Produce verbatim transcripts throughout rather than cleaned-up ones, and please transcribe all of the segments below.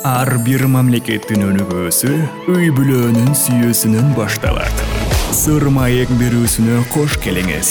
Ар бир мамлекеттин өнүгүүсү үй бүлөнүн сүйүүсүнөн башталат. Сыр маек берүүсүнө кош келиңиз.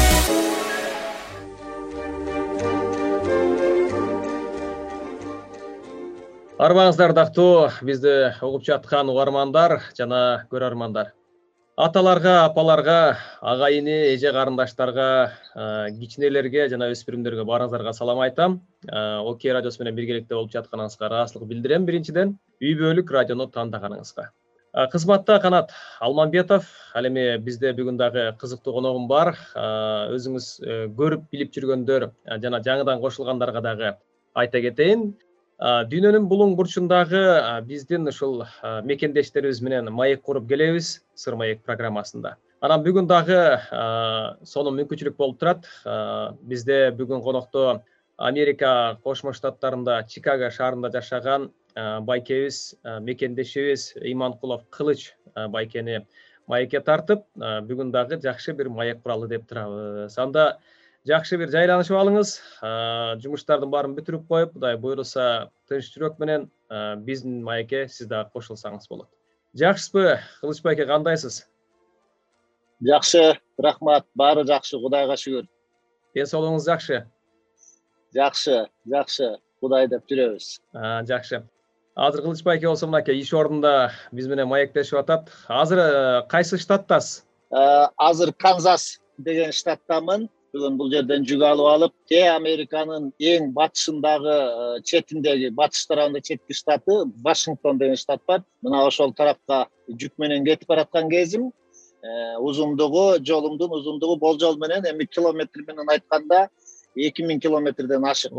Арбаңыздар дактуу, бизди угуп жаткан угармандар жана көрөрмандар. Аталарга, апаларга, агайыны, эже карындаштарга, кичинелерге жана өспүрүмдөргө баарыңыздарга салам айтам. ОК радиосу менен биргеликте болуп жатканыңызга ыраазычылык билдирем биринчиден, үй бүлөлүк радиону тандаганыңызга. Кызматта Канат Алмамбетов, ал эми бизде бүгүн дагы кызыктуу коногум бар. Өзүңүз көрүп билип жүргөндөр жана жаңыдан кошулгандарга дагы айта кетейин. Дүйнөнүн булуң бурчундагы биздин ушул мекендештерибиз менен маек куруп келебиз Сыр маек программасында. Анан бүгүн дагы сонун мүмкүнчүлүк болуп турат. Бизде бүгүн конокто Америка Кошмо Штаттарында Чикаго шаарында жашаган байкебиз, мекендешибиз Иманкулов Кылыч байкени маекке тартып, бүгүн дагы жакшы бир маек куралы деп турабыз. Анда жакшы бир жайланышып алыңыз. Жумуштардын баарын бүтүрүп коюп, Кудай буйруса тынч жүрөк менен биздин маекке сиз дагы кошулсаңыз болот. Жакшысызбы, Кылыч байке, кандайсыз? Жакшы, рахмат, баары жакшы, Кудайга шүгүр. Ден соолугуңуз жакшы? Жакшы, жакшы, Кудай деп жүрөбүз. Жакшы. Азыр Кылыч байке болсо мынакей иш ордунда биз менен маектешип атат. Азыр кайсы штаттасыз? Азыр Канзас деген штаттамын. Бүгүн бул жерден жүк алып алып, Те Американын эң батышындагы, четиндеги, батыш тарабында четки штаты Вашингтон деген штат бар. Мына ошол тарапка жүк менен кетип бараткан кезим, узундугу, жолумдун узундугу болжол менен эми километр менен айтканда эки миң километрден ашык.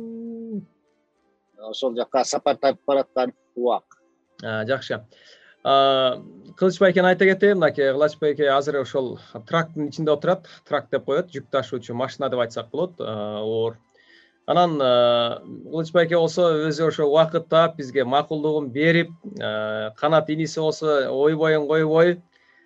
Ошол жакка сапар тартып бараткан убак. Жакшы. Кылыч байкени айта кетейин, мынакей Кылыч байке азыр ошол трактын ичинде отурат, тракт деп коет, жүк ташуучу машина деп айтсак болот, оор. Анан Кылыч байке болсо өзү ошо убакыт таап бизге макулдугун берип, Канат иниси болсо ойбойун койбой,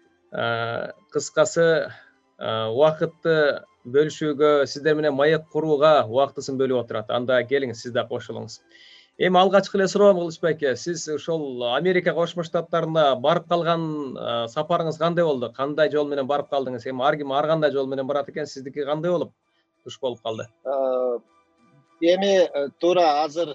кыскасы убакытты бөлүшүүгө, сиздер менен маек курууга убактысын бөлүп отурат. Анда келиңиз, сиз да кошулуңуз. Эми алгачкы эле суроом, Кылыч байке, сиз ошол Америка Кошмо Штаттарына барып калган сапарыңыз кандай болду? Кандай жол менен барып калдыңыз? Эми ар ким ар кандай жол менен барат экен, сиздики кандай болуп туш болуп калды? Эми туура азыр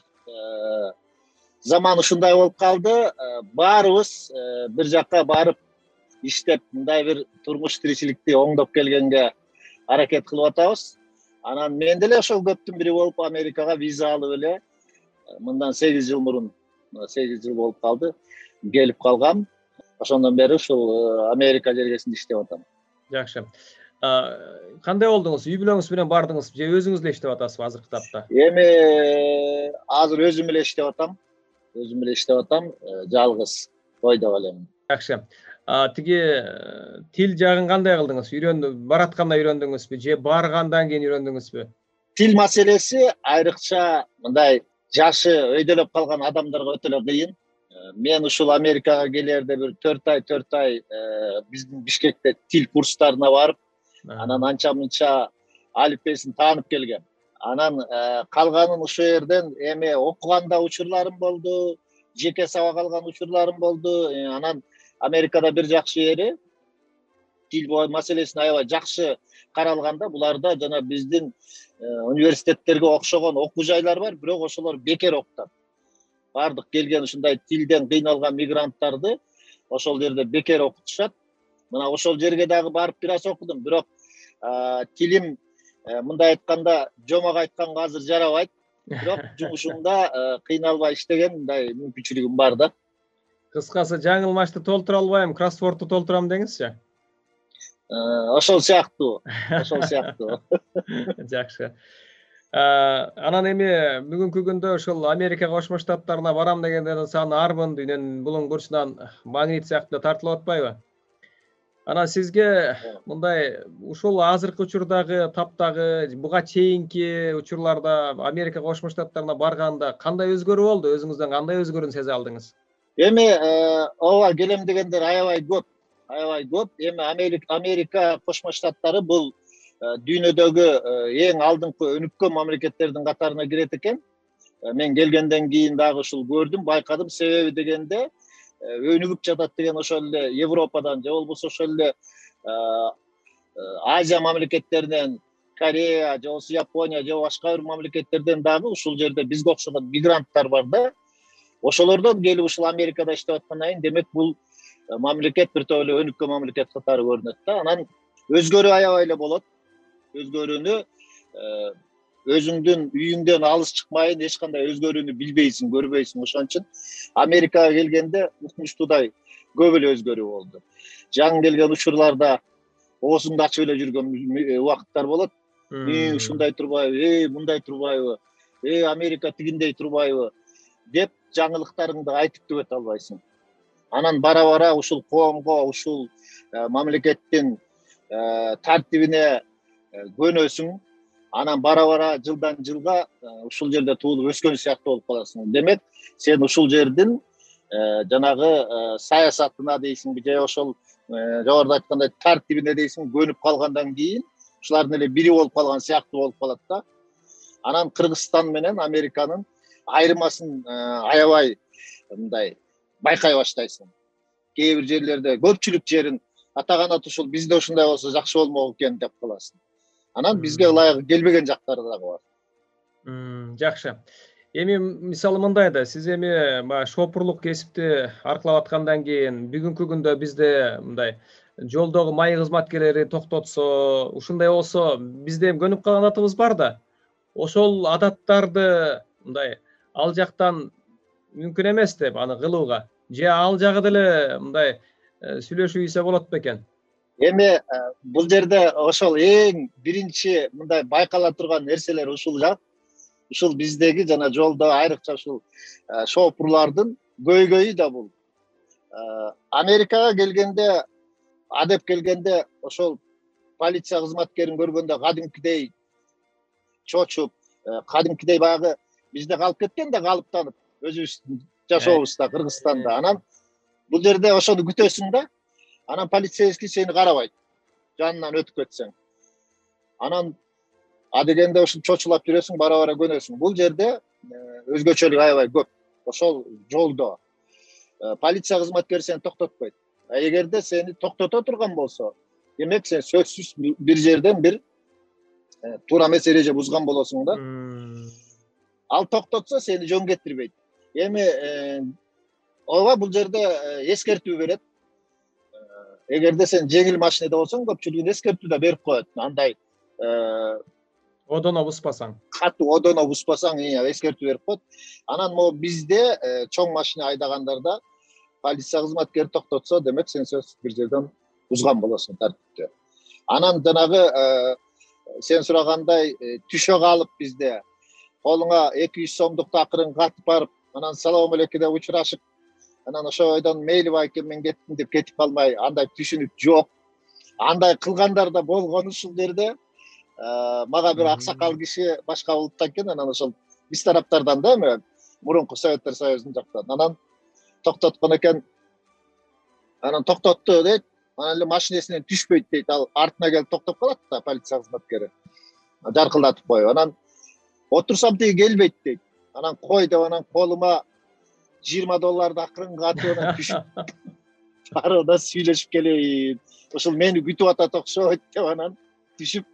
заман ушундай болуп калды. Баарыбыз бир жакка барып иштеп, мындай бир турмуш тиричиликти оңдоп келгенге аракет кылып атабыз. Анан мен деле ошол көптүн бири болуп Америкага виза алып эле мындан сегиз жыл мурун, сегиз жыл болуп калды, келип калгам. Ошондон бери ушул Америка жергесинде иштеп атам. Жакшы. Кандай болдуңуз? Үй бүлөңүз менен бардыңыз, же өзүңүз эле иштеп атасызбы азыркы тапта? Эми азыр өзүм эле иштеп атам. Өзүм эле иштеп атам, жалгыз ойдоп элем. Жакшы. Тиги тил жагын кандай кылдыңыз? Үйрөндү, баратканда үйрөндүңүзбү, же баргандан кийин үйрөндүңүзбү? Тил маселеси айрыкча мындай жашы өйдөлөп калган адамдарга өтө эле кыйын. Мен ушул Америкага келерде бир төрт ай, төрт ай биздин Бишкекте тил курстарына барып, анан анча мынча алифбесин таанып келгем. Анан калганын ушул жерден эми окуганда учурларым болду, жеке сабак алган учурларым болду. Анан Америкада бир жакшы жери тил маселесин аябай жакшы каралганда, буларда жана биздин университеттерге окшогон окуу жайлар бар, бирок ошолор бекер окутат. Бардык келген ушундай тилден кыйналган мигранттарды ошол жерде бекер окутушат. Мына ошол жерге дагы барып бир аз окудум, бирок тилим мындай айтканда жомок айтканга азыр жарабайт. Бирок жумушумда кыйналбай иштеген мындай мүмкүнчүлүгүм бар да. Кыскасы, жаңылмашты толтура албайм, кроссвордду толтурам деңизчи. Ошол сыяктуу, ошол сыяктуу. Жакшы. Анан эми бүгүнкү күндө ошол Америка Кошмо Штаттарына барам дегендердин саны арбын, дүйнөнүн булуң бурчунан магнит сыяктуу тартылып атпайбы? Анан сизге мындай ушул азыркы учурдагы таптагы буга чейинки учурларда Америка Кошмо Штаттарына барганда кандай өзгөрүү болду? Өзүңүздөн кандай өзгөрүүнү сезе алдыңыз? Эми ооба келем дегендер аябай көп. Аябай көп. Эми Америка Кошмо Штаттары бул дүйнөдөгү эң алдыңкы өнүккөн мамлекеттердин катарына кирет экен. мен келгенден кийин дагы ушул көрдүм, байкадым. Себеби дегенде өнүгүп жатат деген ошол эле Европадан же болбосо ошол эле Азия мамлекеттеринен, Корея же болбосо Япония же башка бир мамлекеттерден дагы ушул жерде бизге окшогон мигранттар бар да. Ошолордон келип ушул Америкада иштеп аткандан кийин демек бул мамлекет бир топ эле өнүккөн мамлекет катары көрүнөт да. Анан өзгөрүү аябай эле болот. Өзгөрүүнү өзүңдүн үйүңдөн алыс чыкмайын эч кандай өзгөрүүнү билбейсиң, көрбөйсүң. Ошон үчүн Америкага келгенде укмуштуудай көп эле өзгөрүү болду. Жаңы келген учурларда оозуңду ачып эле жүргөн убакыттар болот. Э, ушундай турбайбы, э, мындай турбайбы, э, Америка тигиндей турбайбы деп жаңылыктарыңды айтып түгөт албайсың. Анан бара-бара ушул коомго, ушул мамлекеттин тартибине көнөсүң. Анан бара-бара жылдан жылга ушул жерде туулуп өскөн сыяктуу болуп каласың. Демек, сен ушул жердин жанагы саясатына дейсиңби, же ошол жогоруда айткандай тартибине дейсиң, көнүп калгандан кийин ушулардын эле бири болуп калган сыяктуу болуп калат да. Анан Кыргызстан менен Американын айырмасын аябай мындай байкай баштайсың. Кээ бир жерлерде көпчүлүк жерин атаганат ушул бизде ушундай болсо жакшы болмок экен деп каласың. Анан бизге ылайык келбеген жактары дагы бар. Жакшы. Эми мисалы мындай да, сиз эми баягы шопурлук кесипти аркылап аткандан кийин бүгүнкү күндө бизде мындай жолдогу май кызматкерлери токтотсо, ушундай болсо бизде эми көнүп калган адатыбыз бар да. Ошол адаттарды мындай ал жактан мүмкүн эмес деп аны кылууга, же ал жагы деле мындай сүйлөшүп ийсе болот бекен? Эми бул жерде ошол эң биринчи мындай байкала турган нерселер ушул жак. Ушул биздеги жана жолдо айрыкча ушул шопурлардын көйгөйү да бул. Америкага келгенде, адеп келгенде ошол полиция кызматкерин көргөндө кадимкидей чочуп, кадимкидей баягы бизде калып кеткен да калыптанып, өзүбүздүн жашообузда Кыргызстанда. Анан бул жерде ошону күтөсүң да. Анан полицейский сени карабайт, жанынан өтүп кетсең. Анан а дегенде ушул чочулап жүрөсүң, бара-бара көнөсүң. Бул жерде өзгөчөлүк аябай көп. Ошол жолдо полиция кызматкери сени токтотпойт. А эгерде сени токтото турган болсо, демек сен сөзсүз бир жерден бир туура эмес эреже бузган болосуң да. Ал токтотсо сени жөн кетирбейт. Эми ооба бул жерде эскертүү берет. Эгерде сен жеңил машинеде болсоң, көпчүлүгүн эскертүү да берип коет. Андай одоно буспасаң. Катуу одоно буспасаң, эскертүү берип коет. Анан могу бизде чоң машина айдагандарда полиция кызматкери токтотсо, демек сен сөзсүз бир жерден бузган болосуң тартипти. Анан жанагы сен сурагандай түшө калып бизде колуңа эки жүз сомдук акырын катып барып, анан салам алейкум деп учурашып, анан ошо ойдон мейли бар экен мен кеттим деп кетип калмай, андай түшүнүк жок. Андай кылгандар да болгон ушул жерде. Мага бир аксакал киши башка улуттан экен, анан ошол биз тараптардан да эми мурунку Советтер Союзунун жактан. Анан токтоткон экен. Анан токтотту дейт. Анан эле машинесинен түшпөйт дейт. Ал артына келип токтоп калат да полиция кызматкери. Жаркылдатып коюп. Анан отурсам тиги келбейт дейт. Анан кой деп анан колума жыйырма долларды акырын катып анан түшүп арада сүйлөшүп келейин. Ошол мени күтүп атат окшойт деп анан түшүп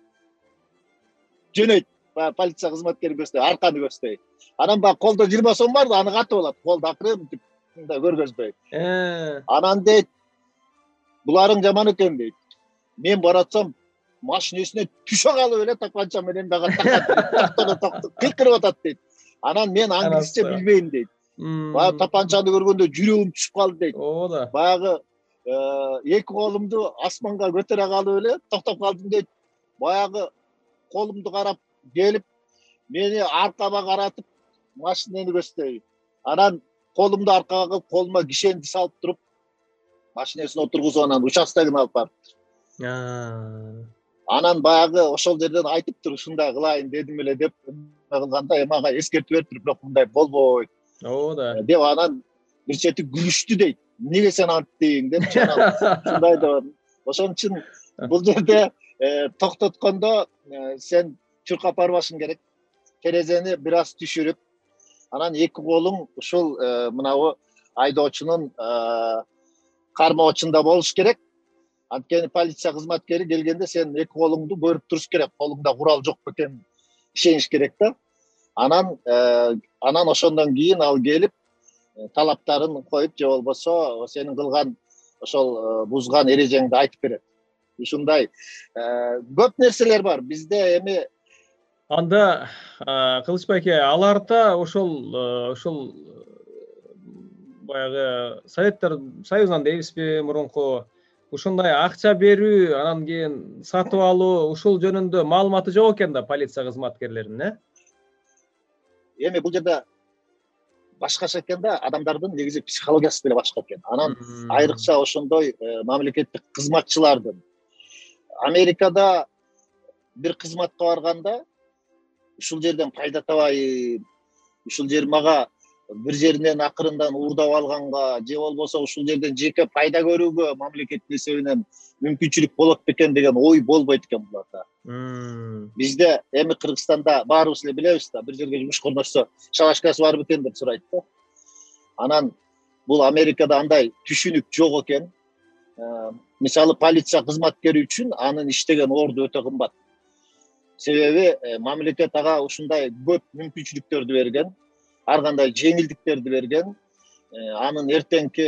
жөнөйт. Полиция кызматкери көздөй, арканы көздөй. Анан баягы колдо жыйырма сом бар да, аны катып алат. Колду акырын деп мындай көргөзбөй. Анан дейт, буларың жаман экен дейт. Мен баратсам машинесине түшө калып эле тапанча менен дагы токтоно токтоп кыйкырып атат дейт. Анан мен англисче билбейм дейт. Баягы тапанчаны көргөндө жүрөгүм түшүп калды дейт. Оода. Баягы эки колумду асманга көтөрө калып эле токтоп калдым дейт. Баягы колумду карап келип, мени аркама каратып, машинени көздөй. Анан колумду аркага кылып, колума кишенди салып туруп, машинесине отургузуп анан участогуна алып барып. Анан баягы ошол жерден айтыптыр, ушундай кылайын дедим эле деп кылганда, мага эскертүү бериптир, бирок мындай болбойт. Оода. Деп анан бир чети күлүштү дейт. Неге сен анттың деп ушундай деп. Ошон үчүн бул жерде токтоткондо сен чуркап барбашың керек. Терезени бир аз түшүрүп, Анан эки колуң ушул мынабу айдоочунун кармоочунда болуш керек. Анткени полиция кызматкери келгенде сен эки колуңду көрүп туруш керек, колуңда курал жок экенин ишениш керек да. Анан анан ошондон кийин ал келип талаптарын коюп, же болбосо сенин кылган ошол бузган эрежеңди айтып берет. Ушундай көп нерселер бар бизде. Эми анда Кылыч байке, аларда ошол ошол баягы Советтер Союзунан дейбизби мурунку ушундай акча берүү, анан кийин сатып алуу, ушул жөнүндө маалыматы жок экен да полиция кызматкерлеринин, э? Эми бул жерде башкача экен да, адамдардын негизи психологиясы деле башка экен. Анан айрыкча ошондой мамлекеттик кызматчылардын Америкада бир кызматка барганда ушул жерден пайда табайын, ушул жер мага бир жеринен акырындан уурдап алганга, же болбосо ушул жерден жеке пайда көрүүгө мамлекеттин эсебинен мүмкүнчүлүк болот бекен деген ой болбойт экен буларда. Бизде эми Кыргызстанда баарыбыз эле билебиз да, бир жерге жумушка орношсо шалашкасы бар бекен деп сурайт да. Анан бул Америкада андай түшүнүк жок экен. Мисалы полиция кызматкери үчүн анын иштеген орду өтө кымбат. Себеби мамлекет ага ушундай көп мүмкүнчүлүктөрдү берген, ар кандай жеңилдиктерди берген. Анын эртеңки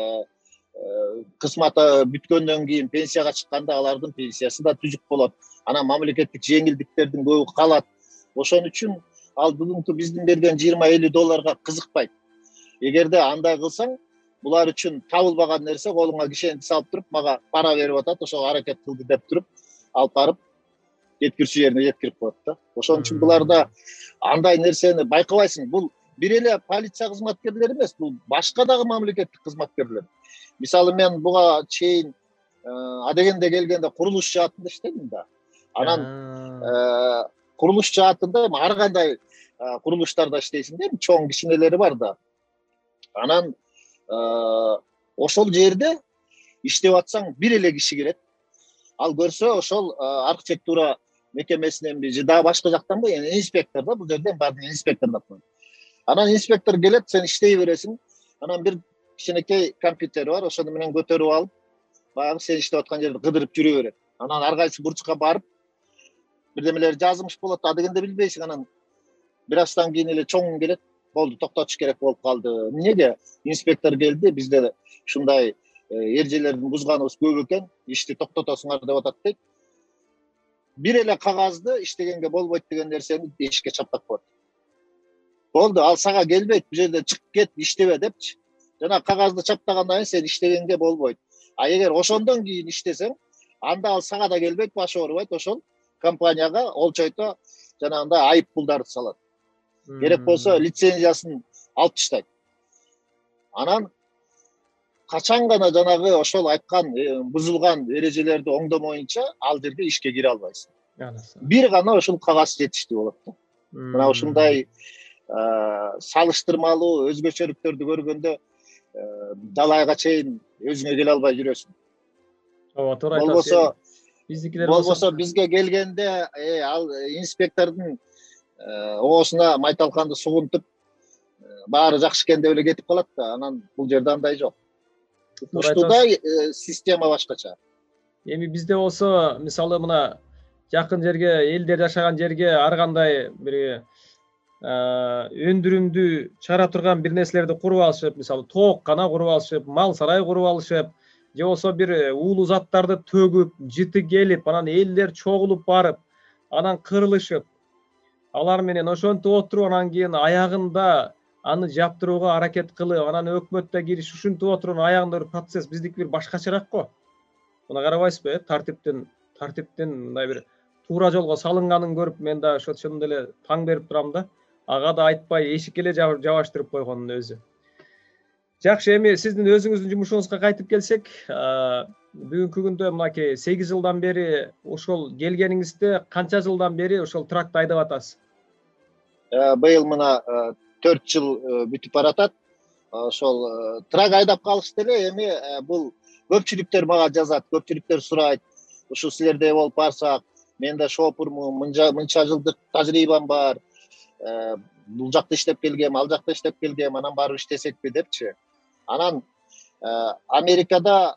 кызматы бүткөндөн кийин пенсияга чыкканда алардын пенсиясы да түзүк болот. Анан мамлекеттик жеңилдиктердин көбү калат. Ошон үчүн ал бүгүнкү биздин берген жыйырма элүү долларга кызыкпайт. Эгерде андай кылсаң, булар үчүн табылбаган нерсе, колуңа кишенти салып туруп, мага пара берип атат, ошого аракет кылды деп туруп, алып барып жеткирүүчү жерине жеткирип коет да. Ошон үчүн буларда андай нерсени байкабайсың. Бул бир эле полиция кызматкерлери эмес, бул башка дагы мамлекеттик кызматкерлер. Мисалы мен буга чейин адегенде келгенде курулуш жаатында иштедим да. Анан курулуш жаатында ар кандай курулуштарда иштейсиң да, чоң кичинелери бар да. Анан ошол жерде иштеп атсаң бир эле киши келет. Ал көрсө ошол архитектура мекемесиненби же дагы башка жактанбы, инспектор да, бул жерде баардыгы инспектор деп коет. Анан инспектор келет, сен иштей бересиң. Анан бир кичинекей компьютер бар, ошону менен көтөрүп алып, баягы сен иштеп аткан жерди кыдырып жүрө берет. Анан ар кайсы бурчка барып, бирдемелер жазылмыш болот, адегенде билбейсиң. Анан бир аздан кийин эле чоң келет, болду, токтотуш керек болуп калды. Эмнеге? Инспектор келди, бизде ушундай эрежелердин бузганыбыз көп экен, ишти токтотосуңар деп атат дейт. Бир эле кагазды иштегенге болбойт деген нерсени эшикке чаптап коет. Болду, ал сага келбейт, бул жерде чык кет, иштебе депчи. Жана кагазды чаптагандан кийин сен иштегенге болбойт. А эгер ошондон кийин иштесең, анда ал сага да келбейт, башы оорубайт, ошол компанияга олчойто жанагындай айып пулдарды салат. Керек болсо лицензиясын алып таштайт. Анан качан гана жанагы ошол айткан бузулган эрежелерди оңдомоюнча ал жерге ишке кире албайсың. Бир гана ошол кагаз жетиштүү болот да. Мына ушундай салыштырмалуу өзгөчөлүктөрдү көргөндө далайга чейин өзүңө келе албай жүрөсүң. Ооба, туура айтасыз. Болбосо биздикилер болбосо бизге келгенде ал инспектордун оосуна майталканды сугунтуп баары жакшы экен деп эле кетип калат да. Анан бул жерде андай жок. Ушундай система башкача. Эми бизде болсо мисалы мына жакын жерге, элдер жашаган жерге ар кандай бир өндүрүмдүү чыгара турган бир нерселерди куруп алышып, мисалы тооккана куруп алышып, мал сарай куруп алышып, же болсо бир уулуу заттарды төгүп, жыты келип, анан элдер чогулуп барып, анан кырылышып, алар менен ошентип отуруп, анан кийин аягында аны жаптырууга аракет кылып, анан өкмөттө кириш ушинтип отуруп, аягында бир процесс биздики бир башкачараак го. Муна карабайсызбы, тартиптин, тартиптин мындай бир туура жолго салынганын көрүп, мен да ошондой эле таң берип турам да. Ага да айтпай эшикке эле жабыштырып койгондун өзү. Жакшы, эми сиздин өзүңүздүн жумушуңузга кайтып келсек, бүгүнкү күндө мынакей сегиз жылдан бери ошол келгениңизде канча жылдан бери ошол тракты айдап атасыз? Быйыл мына төрт жыл бүтүп баратат. Ошол трак айдап калышты эле. Эми бул көпчүлүктөр мага жазат, көпчүлүктөр сурайт. Ушул силердей болуп барсак, мен да шопурмун, мынча жылдык тажрыйбам бар. бул жакта иштеп келгем, ал жакта иштеп келгем, анан барып иштесекпи депчи. Анан Америкада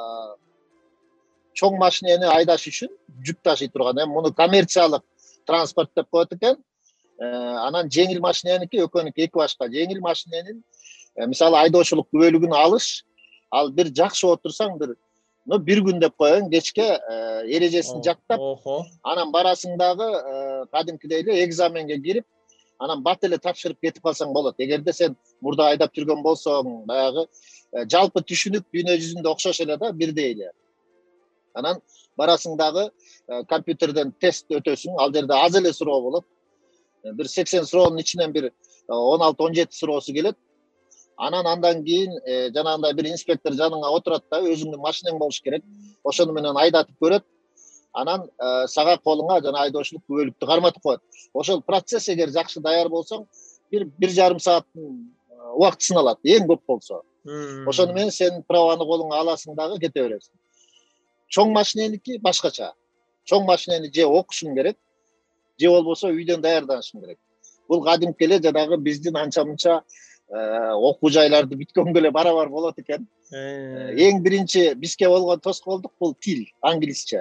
чоң машинени айдаш үчүн, жүк ташый турган, эми муну коммерциялык транспорт деп коет экен. Анан жеңил машиненики экөөнүкү эки башка. Жеңил машиненин мисалы айдоочулук күбөлүгүн алыш, ал бир жакшы отурсаң бир ну бир күн деп коеюн, кечке эрежесин жаттап, анан барасың дагы кадимкидей эле экзаменге кирип, анан бат эле тапшырып кетип калсаң болот. Эгерде сен мурда айдап жүргөн болсоң, баягы жалпы түшүнүк дүйнө жүзүндө окшош эле да, бирдей эле. Анан барасың дагы компьютерден тест өтөсүң, ал жерде аз эле суроо болот. Бир сексен суроонун ичинен бир он алты он жети суроосу келет. Анан андан кийин жанагындай бир инспектор жаныңа отурат да, өзүңдүн машинең болуш керек. Ошону менен айдатып көрөт. Анан сага колуңа жана айдоочулук күбөлүктү карматып коет. Ошол процесс эгер жакшы даяр болсоң, бир бир жарым сааттын убакыты сыналат, эң көп болсо. Ошону менен сен праваны колуңа аласың дагы кете бересиң. Чоң машиненики башкача. Чоң машинени же окушуң керек, же болбосо үйдөн даярданышың керек. Бул кадимки эле жанагы биздин анча мынча окуу жайларды бүткөнгө эле барабар болот экен. Эң биринчи бизге болгон тоскоолдук бул тил, англисче.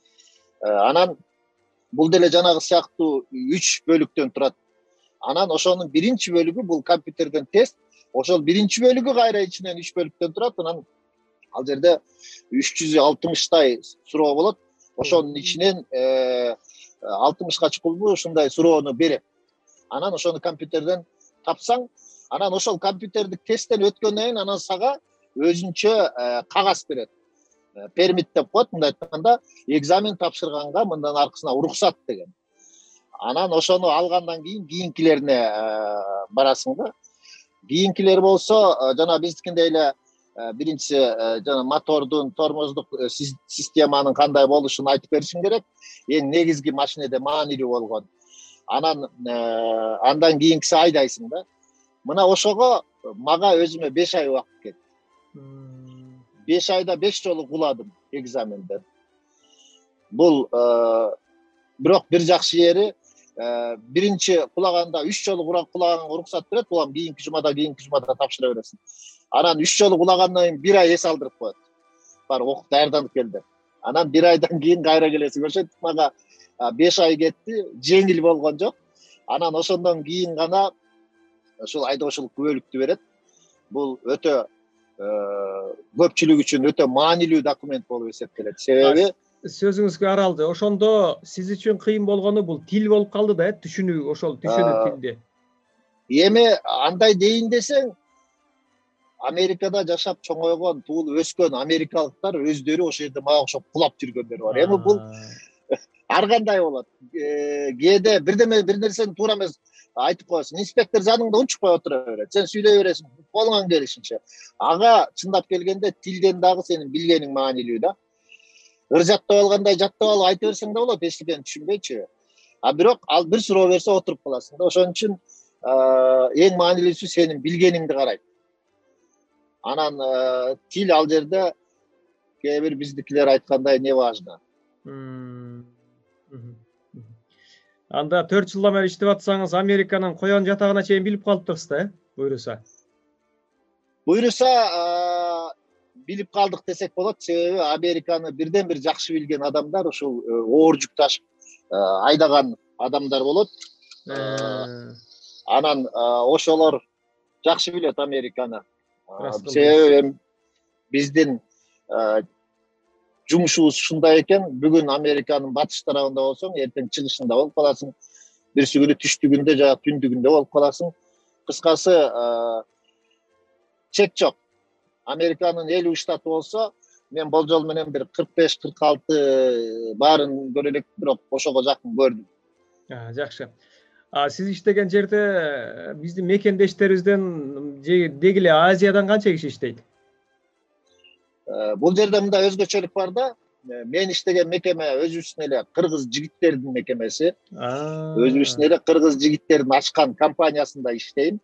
Анан бул деле жанагы сыяктуу үч бөлүктөн турат. Анан ошонун биринчи бөлүгү бул компьютерден тест. Ошол биринчи бөлүгү кайра ичинен үч бөлүктөн турат. Анан ал жерде үч жүз алтымыштай суроо болот. Ошонун ичинен алтымышка чукулбу ушундай суроону берет. Анан ошону компьютерден тапсаң, анан ошол компьютердик тесттен өткөндөн кийин анан сага өзүнчө кагаз берет. Пермит деп коет, мындай айтканда, экзамен тапшырганга мындан аркысына уруксат деген. Анан ошону алгандан кийин кийинкилерине барасың да. Кийинкилери болсо, жана биздикиндей эле биринчиси жана мотордун, тормоздук системанын кандай болушун айтып беришиң керек. Эң негизги машинеде маанилүү болгон. Анан андан кийинкиси айдайсың да. Мына ошого мага өзүмө беш ай убакыт кетти. беш айда беш жолу куладым экзаменден. Бул бирок бир жакшы жери, биринчи кулаганда үч жолу кулаганга уруксат берет, булам кийинки жумада, кийинки жумада тапшыра бересиң. Анан үч жолу кулагандан кийин бир ай эс алдырып коет. Бар окуп даярданып кел деп. Анан бир айдан кийин кайра келесиң. Ошентип мага беш ай кетти, жеңил болгон жок. Анан ошондон кийин гана ушул айдоочулук күбөлүктү берет. Бул өтө көпчүлүк үчүн өтө маанилүү документ болуп эсептелет. Себеби сөзүңүзгө аралды. Ошондо сиз үчүн кыйын болгону бул тил болуп калды да, түшүнүү, ошол түшүнүү тилди. Эми андай дейин десең, Америкада жашап чоңойгон, туулуп өскөн америкалыктар өздөрү ошол жерде мага окшоп кулап жүргөндөр бар. Эми бул ар кандай болот. Кээде бирдеме бир нерсени туура эмес айтып коесуң. Инспектор жаныңда унчукпай отура берет. Сен сүйлөй бересиң, колуңан келишинче. Ага чындап келгенде тилден дагы сенин билгениң маанилүү да. Ыр жаттап алгандай жаттап алып айта берсең да болот, эчтекени түшүнбөйчү. А бирок ал бир суроо берсе отуруп каласың да. Ошон үчүн эң маанилүүсү сенин билгениңди карайт. Анан тил ал жерде кээ бир биздикилер айткандай не важно. Анда төрт жылдан бери иштеп атсаңыз, Американын коен жатагына чейин билип калыптырсыз да, буйруса? Буйруса билип калдык десек болот. Себеби Американы бирден бир жакшы билген адамдар ушул оор жүк ташып айдаган адамдар болот. Анан ошолор жакшы билет Американы. Себеби биздин жумушубуз ушундай экен. Бүгүн Американын батыш тарабында болсоң, эртең чыгышында болуп каласың. Бирси күнү түштүгүндө жана түндүгүндө болуп каласың. Кыскасы чек жок. Американын элүү штаты болсо, мен болжол менен бир кырк беш кырк алты баарын көрө элек, бирок ошого жакын көрдүм. Жакшы. А сиз иштеген жерде биздин мекендештерибизден деги эле Азиядан канча киши иштейт? Бул жерде мындай өзгөчөлүк бар да. Мен иштеген мекеме өзүбүздүн эле кыргыз жигиттердин мекемеси. Өзүбүздүн эле кыргыз жигиттердин ачкан компаниясында иштейм.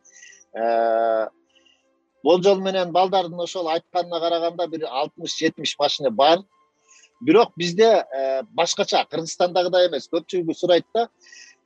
Болжол менен балдардын ошол айтканына караганда бир алтымыш жетимиш машина бар. Бирок бизде башкача, Кыргызстандагыдай эмес. Көпчүлүгү сурайт да,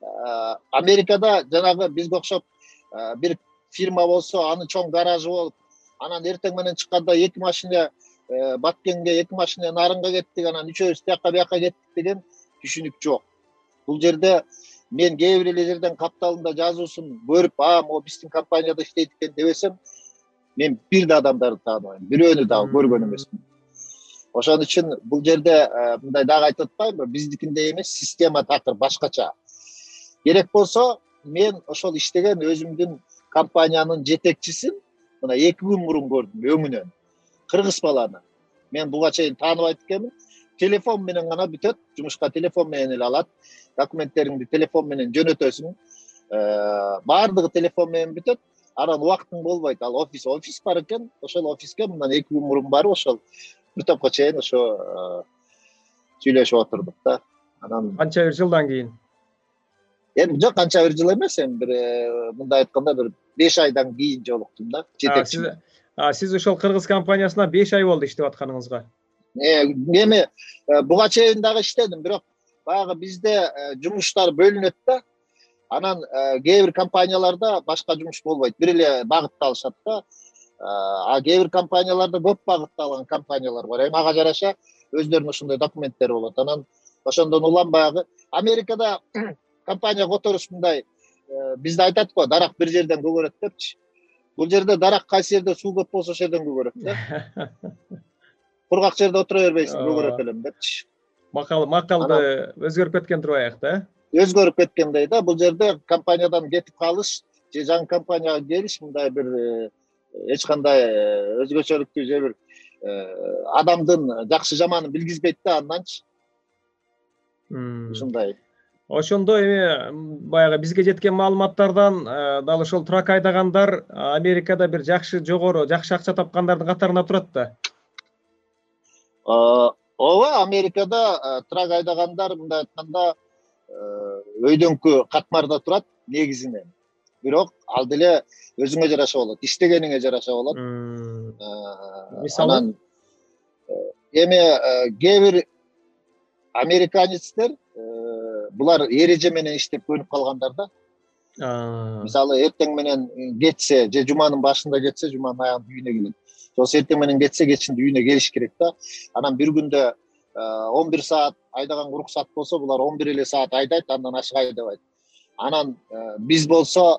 Америкада жанагы бизге окшоп бир фирма болсо, анын чоң гаражы болуп, анан эртең менен чыкканда эки машина Баткенге, эки машина Нарынга кеттик, анан үчөөбүз тияка бияка кеттик деген түшүнүк жок. Бул жерде мен кээ бир эле жерден капталында жазуусун көрүп, а могу биздин компанияда иштейт экен дебесем, мен бир да адамдарды тааныбайм, бирөөнү дагы көргөн эмесмин. Ошон үчүн бул жерде мындай дагы айтып атпаймынбы, биздикиндей эмес, система такыр башкача. Керек болсо, мен ошол иштеген өзүмдүн компаниянын жетекчисин мына эки күн мурун көрдүм өңүнөн. Кыргыз баланы. Мен буга чейин тааныбайт экенмин. Телефон менен гана бүтөт, жумушка телефон менен эле алат. Документтериңди телефон менен жөнөтөсүң. Баардыгы телефон менен бүтөт. Анан убактың болбойт. Ал офис, офис бар экен. Ошол офиске мындан эки күн мурун барып, ошол бир топко чейин ошо сүйлөшүп отурдук да. Анан канча бир жылдан кийин? Эми жок, канча бир жыл эмес, эми бир мындай айтканда бир беш айдан кийин жолуктум да, жетекчи. Сиз ошол кыргыз компаниясына беш ай болду иштеп атканыңызга. Эми буга чейин дагы иштедим, бирок баягы бизде жумуштар бөлүнөт да. Анан кээ бир компанияларда башка жумуш болбойт. Бир эле багытты алышат да. А кээ бир компанияларда көп багытты алган компаниялар бар. Эми ага жараша өздөрүнүн ушундай документтери болот. Анан ошондон улам баягы Америкада компания которуш мындай, бизде айтат го, дарак бир жерден көгөрөт депчи. Бул жерде дарак кайсы жерде суу көп болсо ошол жерден көгөрөт да. Кургак жерде отура бербейсиң, көгөрөт элем депчи. Макал макалды өзгөрүп кеткен турбайбы да? Өзгөрүп кеткендей да. Бул жерде компаниядан кетип калыш же жаңы компанияга келиш мындай бир эч кандай өзгөчөлүктүү же бир адамдын жакшы жаманын билгизбейт да анданчы. Ушундай. Ошондо эми баягы бизге жеткен маалыматтардан дал ошол трак айдагандар Америкада бир жакшы жогору, жакшы акча тапкандардын катарында турат да. Ооба, Америкада трак айдагандар мындай айтканда өйдөңкү катмарда турат негизинен. Бирок ал деле өзүңө жараша болот, иштегениңе жараша болот. Мисалы, эми кээ бир американецтер булар эреже менен иштеп көнүп калгандар да. Мисалы, эртең менен кетсе, же жуманын башында кетсе, жуманын аягында үйүнө келет. Жоксо эртең менен кетсе, кечинде үйүнө келиш керек да. Анан бир күндө он бир саат айдаганга уруксат болсо, булар он бир эле саат айдайт, андан ашык айдабайт. Анан биз болсо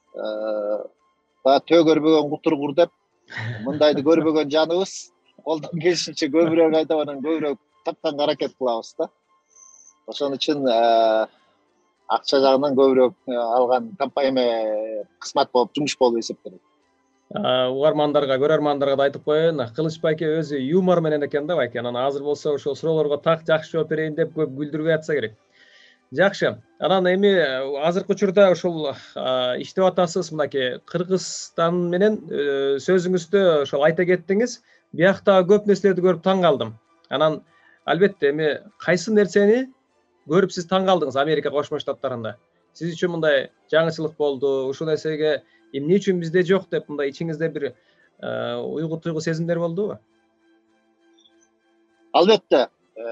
төө көрбөгөн кутургур деп, мындайды көрбөгөн жаныбыз, колдон келишинче көбүрөөк айдап, анан көбүрөөк тапканга аракет кылабыз да. Ошон үчүн акча жагынан көбүрөөк алган компания кызмат болуп, жумуш болуп эсептелет. Угармандарга, көрөрмандарга да айтып коеюн, Кылыч байке өзү юмор менен экен да байке. Анан азыр болсо ошол суроолорго так жакшы жооп берейин деп көп күлдүрбөй атса керек. Жакшы. Анан эми азыркы учурда ошол иштеп атасыз, мынакей Кыргызстан менен сөзүңүздө ошол айта кеттиңиз. Биякта көп нерселерди көрүп таң калдым. Анан албетте эми кайсы нерсени көрүп сиз таң калдыңыз Америка Кошмо Штаттарында? Сиз үчүн мындай жаңычылык болду, ушул нерсеге эмне үчүн бизде жок деп мындай ичиңизде бир уйгу туйгу сезимдер болдубу? Албетте.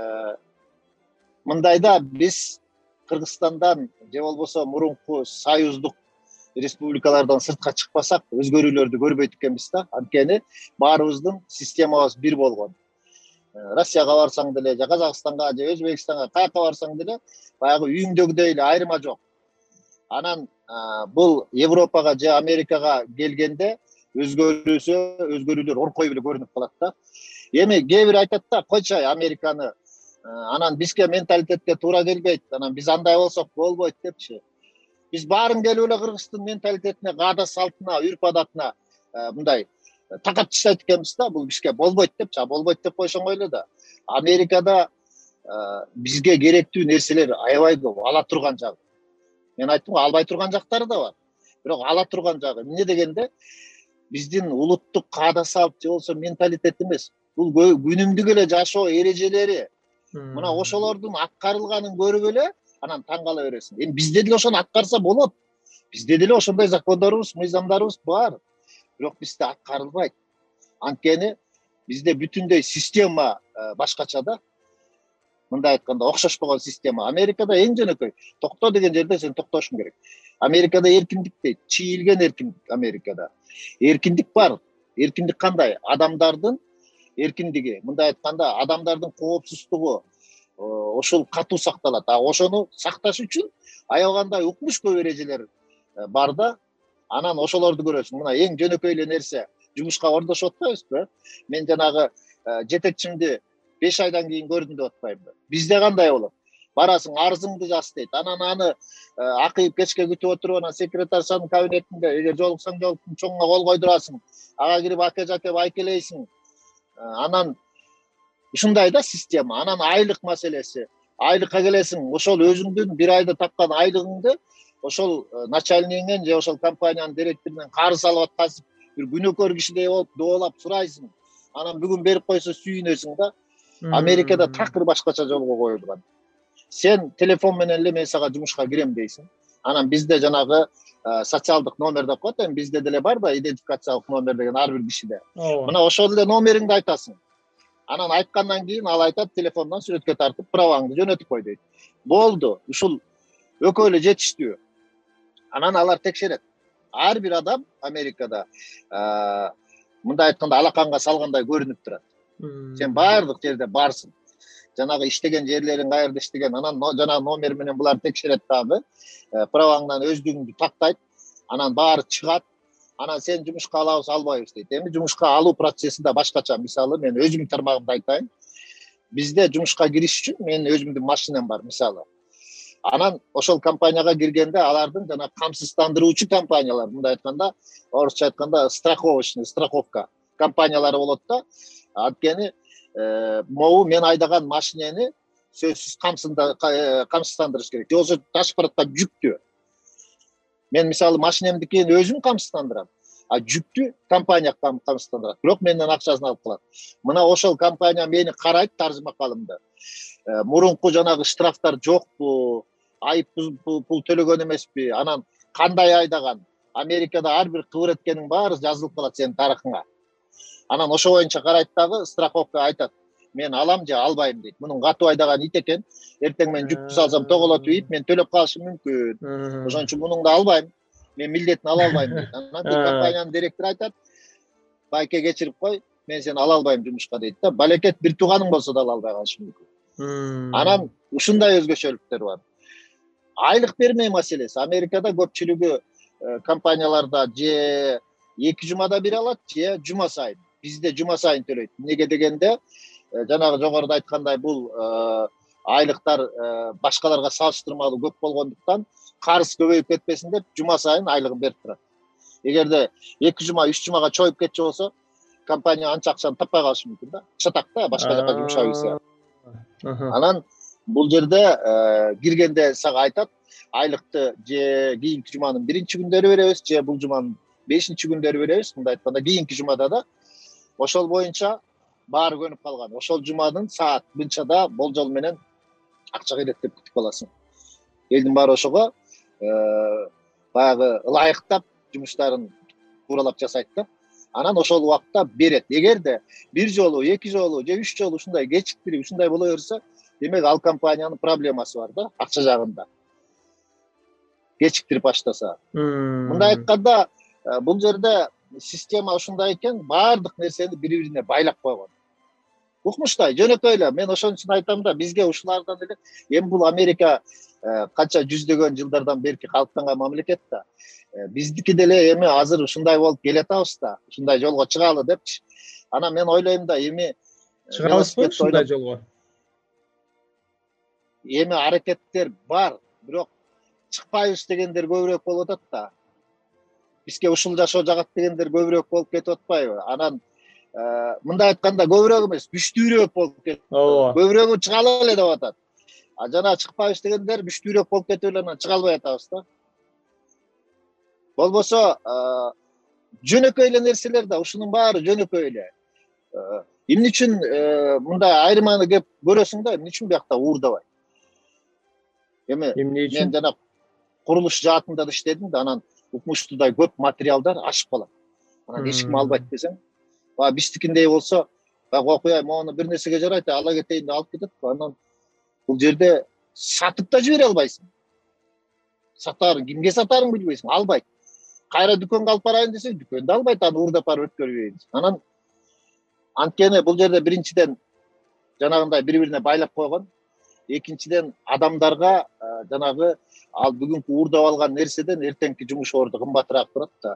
Мындайда биз Кыргызстандан же болбосо мурунку союздук республикалардан сыртка чыкпасак, өзгөрүүлөрдү көрбөйт экенбиз да. Анткени баарыбыздын системабыз бир болгон. Россияга барсаң деле, же Казакстанга, же Өзбекстанга, каяка барсаң деле, баягы үйүңдөгүдөй эле айырма жок. Анан бул Европага же Америкага келгенде өзгөрүүсү, өзгөрүүлөр оркой эле көрүнүп калат да. Эми кээ бир айтат да, койчу Американы, анан бизге менталитетке туура келбейт, анан биз андай болсок болбойт депчи. Биз баарын келип эле Кыргыздын менталитетине, каада салтына, үрп адатына мындай такап таштайт экенбиз да, бул бизге болбойт депчи, болбойт деп койсоң эле да. Америкада бизге керектүү нерселер аябай көп, ала турган жагы. Мен айттым го, албай турган жактары да бар. Бирок ала турган жагы. Эмне дегенде, биздин улуттук каада салт же болсо менталитет эмес. Бул күнүмдүк эле жашоо эрежелери. Мына ошолордун аткарылганын көрүп эле анан таң кала бересиң. Эми бизде деле ошону аткарса болот. Бизде деле ошондой закондорубуз, мыйзамдарыбыз бар. Бирок бизде аткарылбайт. Анткени бизде бүтүндөй система башкача да. мындай айтканда окшош болгон система. Америкада эң жөнөкөй токто деген жерде сен токтошуң керек. Америкада эркиндик дейт, чийилген эркиндик. Америкада эркиндик бар. Эркиндик кандай? Адамдардын эркиндиги. Мындай айтканда адамдардын коопсуздугу ошол катуу сакталат. А ошону сакташ үчүн аябагандай укмуш көп эрежелер бар да. Анан ошолорду көрөсүң. Мына эң жөнөкөй эле нерсе, жумушка ордошуп атпайбызбы? Мен жанагы жетекчимди беш айдан кийин көрдүм деп атпаймынбы? Бизде кандай болот? Барасың, арызыңды жаз дейт. Анан аны акыйып кечке күтүп отуруп, анан секретаршанын кабинетинде эгер жолуксаң жолуктун чоңуна кол койдурасың. Ага кирип аке жаке айкелейсиң. Анан ушундай да система. Анан айлык маселеси. Айлыкка келесиң, ошол өзүңдүн бир айда тапкан айлыгыңды ошол начальнигиңен же ошол компаниянын директорунан карыз алып аткансың, бир күнөөкөр кишидей болуп доолап сурайсың. Анан бүгүн берип койсо сүйүнөсүң да. Америкада такыр башкача жолго коюлган. Сен телефон менен эле мен сага жумушка кирем дейсиң. Анан бизде жанагы социалдык номер деп коет, эми бизде деле бар да, идентификациялык номер деген ар бир кишиде. Мына ошол эле номериңди айтасың. Анан айткандан кийин ал айтат, телефондон сүрөткө тартып, праваңды жөнөтүп кой дейт. Болду, ушул экөө эле жетиштүү. Анан алар текшерет. Ар бир адам Америкада мындай айтканда алаканга салгандай көрүнүп турат. Сен баардык жерде барсың. Жанагы иштеген жерлериң каерде иштеген, анан жанагы номер менен булар текшерет дагы. Праваңдан өздүгүңдү тактайт. Анан баары чыгат. Анан сен жумушка алабыз, албайбыз дейт. Эми жумушка алуу процесси да башкача. Мисалы, мен өзүмдүн тармагымды айтайын. Бизде жумушка кириш үчүн менин өзүмдүн машинам бар, мисалы. Анан ошол компанияга киргенде алардын жана камсыздандыруучу компаниялар, мындай айтканда, орусча айтканда страховочный, страховка компаниялары болот да. Анткени могу мен айдаган машинени сөзсүз камсыздандырыш керек. Жолсо ташып бараткан жүктү. Мен мисалы машинемдикин өзүм камсыздандырам, а жүктү компания камсыздандырат. Бирок менден акчасын алып калат. Мына ошол компания мени карайт таржымакалымды. Мурунку жанагы штрафтар жокпу, айып пул төлөгөн эмеспи, анан кандай айдаган. Америкада ар бир кыбыр эткениң баары жазылып калат сенин тарыхыңа. Анан ошо боюнча карайт дагы, страховка айтат, мен алам же албайм дейт. Мунун катуу айдаган ит экен. Эртең мен жүктү салсам тоголотуп ит, мен төлөп калышым мүмкүн. Ошон үчүн мунуңду албайм. Мен милдетин ала албайм дейт. Анан компаниянын директору айтат, байке кечирип кой, мен сени ала албайм жумушка дейт да. Балекет бир тууганың болсо да ала албай калышы мүмкүн. Анан ушундай өзгөчөлүктөр бар. Айлык бермей маселеси. Америкада көпчүлүгү компанияларда же эки жумада бир алат, же жума сайын. Бизде жума сайын төлөйт. Неге дегенде, жанагы жогоруда айткандай бул айлыктар башкаларга салыштырмалуу көп болгондуктан карыз көбөйүп кетпесин деп жума сайын айлыгын берип турат. Эгерде эки жума, үч жумага чоюп кетчү болсо, компания анча акчаны таппай калышы мүмкүн да. Чатак да, башка жака жумушка кирсе. Анан бул жерде киргенде сага айтат, айлыкты же кийинки жуманын биринчи күндөрү беребиз, же бул жуманын бешинчи күндөрү беребиз. Мындай айтканда кийинки жумада да ошол боюнча баары көнүп калган. Ошол жуманын саат мынчада болжол менен акча келет деп күтүп каласың. Элдин баары ошого баягы ылайыктап жумуштарын тууралап жасайт да. Анан ошол убакта берет. Эгерде бир жолу, эки жолу же үч жолу ушундай кечиктирип, ушундай боло берсе, демек ал компаниянын проблемасы бар да, акча жагында. Кечиктирип баштаса. Мындай айтканда, бул жерде система ушундай экен, баардык нерсени бири-бирине байлап койгон. Укмуштай, жөнөкөй эле. Мен ошон үчүн айтам да, бизге ушулардан эле, эми бул Америка канча жүздөгөн жылдардан берки калыптанган мамлекет да. Биздики деле эми азыр ушундай болуп келатабыз да, ушундай жолго чыгалы депчи. Анан мен ойлойм да, эми чыгабызбы ушундай жолго? Эми аракеттер бар, бирок чыкпайбыз дегендер көбүрөөк болуп атат да. Бизге ушул жашоо жагат дегендер көбүрөөк болуп кетип атпайбы? Анан мындай айтканда көбүрөөк эмес, күчтүүрөөк болуп кетип. Көбүрөөкү чыгалы эле деп атат. А жана чыкпайбыз дегендер күчтүүрөөк болуп кетип эле анан чыга албай атабыз да. Болбосо жөнөкөй эле нерселер да, ушунун баары жөнөкөй эле. Эмне үчүн мындай айырманы кеп көрөсүң да, эмне үчүн биякта уурдабайт? Эми мен жана курулуш жаатында да иштедим да, анан укмуштуудай көп материалдар ашып калат. Анан эч ким албайт десең, биздикиндей болсо, окуяй, мону бир нерсеге жарайт, ала кетейин деп алып кетет. Анан бул жерде сатып да жибере албайсың. Сатарын кимге сатарын билбейсиң, албайт. Кайра дүкөнгө алып барайын десең, дүкөндө албайт, аны уурдап барып өткөрбөйүн. Анан анткени бул жерде биринчиден жанагындай бири-бирине байлап койгон, экинчиден адамдарга жанагы ал бүгүнкү уурдап алган нерседен эртеңки жумуш орду кымбатыраак турат да.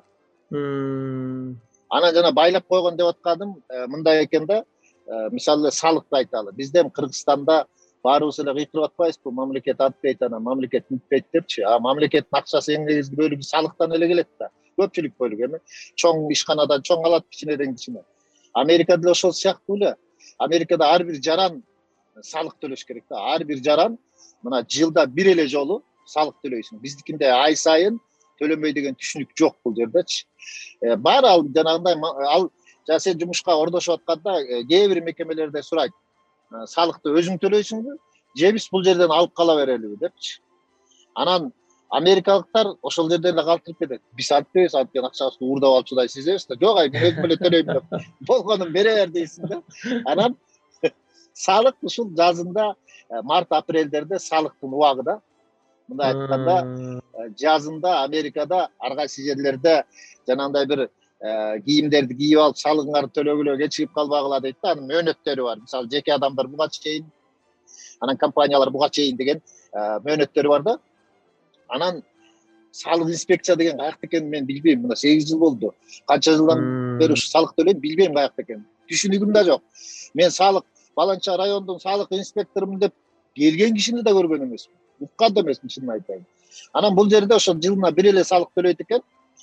Анан жана байлап койгон деп атканым мындай экен да, мисалы салыкты айталы. Бизден Кыргызстанда баарыбыз эле кыйкырып атпайбызбы, мамлекет антпейт, анан мамлекет мынтпейт депчи. А мамлекеттин акчасы эң негизги бөлүгү салыктан эле келет да. Көпчүлүк бөлүгү эми чоң ишканадан чоң алат, кичинеден кичине. Америкада деле ошол сыяктуу эле. Америкада ар бир жаран салык төлөш керек да. Ар бир жаран мына жылда бир эле жолу салык төлөйсүң. Биздикинде ай сайын төлөнбөй деген түшүнүк жок бул жердечи. Бар ал жанагындай ал жана сен жумушка ордошуп атканда кээ бир мекемелерде сурайт. Салыкты өзүң төлөйсүңбү, же биз бул жерден алып кала берелиби депчи. Анан америкалыктар ошол жерден эле калтырып кетет. Биз антпейбиз, анткени акчабызды уурдап алчудай сезебиз да. Жок, ай мен өзүм эле төлөйм деп. Болгонун бере бер дейсиң да. Анан салык ушул жазында март апрелдерде салыктын убагы да. Мындай айтканда, жазында Америкада ар кайсы жерлерде жанагындай бир кийимдерди кийип алып салыгыңарды төлөгүлө кечигип калбагыла дейт да. Анын мөөнөттөрү бар. Мисалы жеке адамдар буга чейин, анан компаниялар буга чейин деген мөөнөттөрү бар да. Анан салык инспекция деген каякта экенин мен билбейм. Мына сегиз жыл болду. Канча жылдан бери ушу салык төлөйм, билбейм каякта экенин. Түшүнүгүм да жок. Мен салык баланча райондун салык инспекторумун деп келген кишини да көргөн эмесмин. Уккан да эмесмин, чынын айтайын. Анан бул жерде ошо жылына бир эле салык төлөйт экен.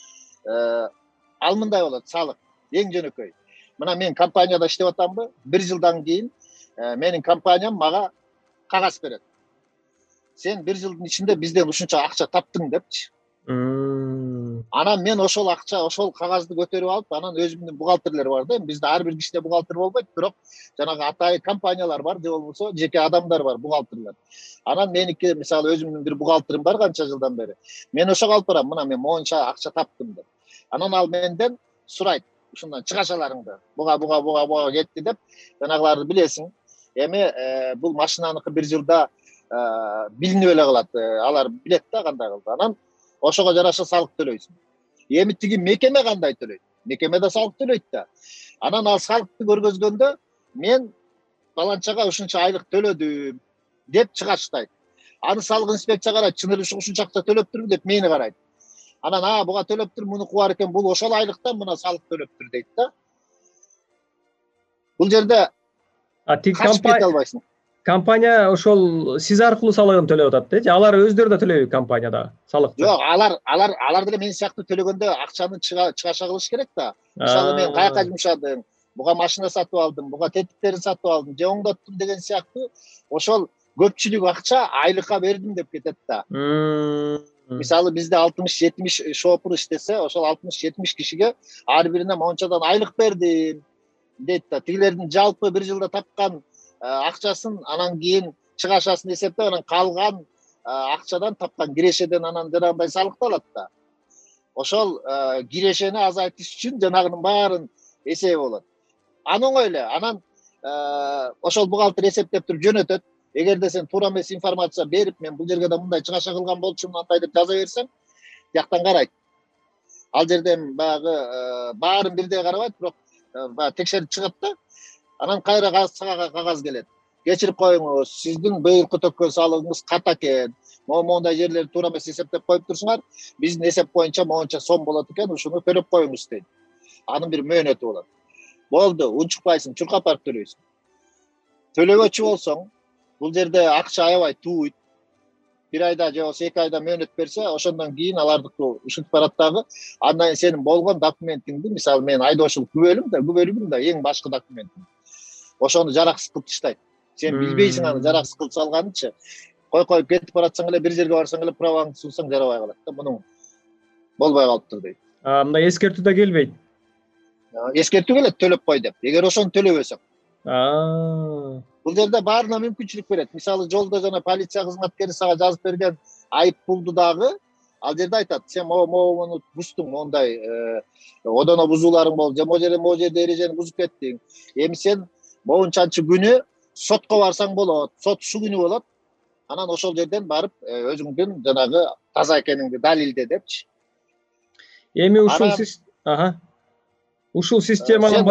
Ал мындай болот, салык эң жөнөкөй. Мына мен компанияда иштеп атамбы, бир жылдан кийин менин компаниям мага кагаз берет. Сен бир жылдын ичинде бизден ушунча акча таптың депчи. Анан мен ошол акча, ошол кагазды көтөрүп алып, анан өзүмдүн бухгалтерлер бар да. Бизде ар бир кишиде бухгалтер болбойт, бирок жанагы атайын компаниялар бар, же болбосо жеке адамдар бар, бухгалтерлер. Анан меники мисалы өзүмдүн бир бухгалтерим бар канча жылдан бери. Мен ошого алып барам, мына мен моунча акча таптым деп. Анан ал менден сурайт, ушундан чыгашаларыңды. Буга буга буга буга кетти деп, жанагыларды билесиң. Эми бул машинаныкы бир жылда билинип эле калат. Алар билет да кандай кылды. Анан ошого жараша салык төлөйсүң. Эми тиги мекеме кандай төлөйт? Мекеме да салык төлөйт да. Анан ал салыкты көргөзгөндө мен баланчага ушунча айлык төлөдүм деп чыгаштайт. Аны салык инспекция карайт, чын эле ушунча акча төлөптүрбү деп мени карайт. Анан а буга төлөптүр, мунуку бар экен, бул ошол айлыктан мына салык төлөптүр дейт да. Бул жерде а тиги компания компания ошол сиз аркылуу салыгын төлөп атат да, же алар өздөрү да төлөйбү компанияда салыкты? Жок, алар алар алар деле мен сыяктуу төлөгөндө акчаны чыгаша кылыш керек да. Мисалы мен каяка жумшадым, буга машина сатып алдым, буга тетиктерин сатып алдым, же оңдоттум деген сыяктуу ошол көпчүлүк акча айлыкка бердим деп кетет да. Мисалы бизде алтымыш жетимиш шопур иштесе, ошол алтымыш жетимиш кишиге ар бирине мончадан айлык бердим дейт да. Тигилердин жалпы бир жылда тапкан акчасын анан кийин чыгашасын эсептеп, анан калган акчадан тапкан кирешеден анан жанагындай салыкты алат да. Ошол кирешени азайтыш үчүн жанагынын баарын эсеби болот. Аны оңой эле. Анан ошол бухгалтер эсептеп туруп жөнөтөт. Эгерде сен туура эмес информация берип, мен бул жерге да мындай чыгаша кылган болчумун андай деп жаза берсең, тияктан карайт. Ал жерде баягы баарын бирдей карабайт, бирок баягы текшерип чыгат да. Анан кайра сага кагаз келет. Кечирип коюңуз, сиздин быйылкы төккөн салыгыңыз ката экен. Моундай жерлерди туура эмес эсептеп коюп турсуңар, биздин эсеп боюнча моунча сом болот экен, ушуну төлөп коюңуз дейт. Анын бир мөөнөтү болот. Болду, унчукпайсың, чуркап барып төлөйсүң. Төлөгөчү болсоң, бул жерде акча аябай туйт. Бир айда же болбосо эки айда мөөнөт берсе, ошондон кийин алардыкы ушинтип барат дагы. Андан сенин болгон документиңди, мисалы мен айдоочулук күбөлүм да, күбөлүгүм да эң башкы документим. Ошону жараксыз кылып таштайт. Сен билбейсиң аны жараксыз кылып салганынчы. Кой коюп кетип баратсаң эле, бир жерге барсаң эле праваңды сунсаң жарабай калат да. Мунун болбой калыптыр дейт. А мындай эскертүү да келбейт. Эскертүү келет, төлөп кой деп. Эгер ошону төлөбөсөң. А. Бул жерде баарына мүмкүнчүлүк берет. Мисалы жолдо жана полиция кызматкери сага жазып берген айып пулду дагы ал жерде айтат. Сен могуну буздуң, мондай одоно бузууларың болду. Же могу жерде могу жерде эрежени бузуп кеттиң. Эми сен моунчанчы күнү сотко барсаң болот. Сот ушу күнү болот. анан ошол жерден барып өзүңдүн жанагы таза экениңди далилде депчи. Эми ушул Анан ага. Ушул системанын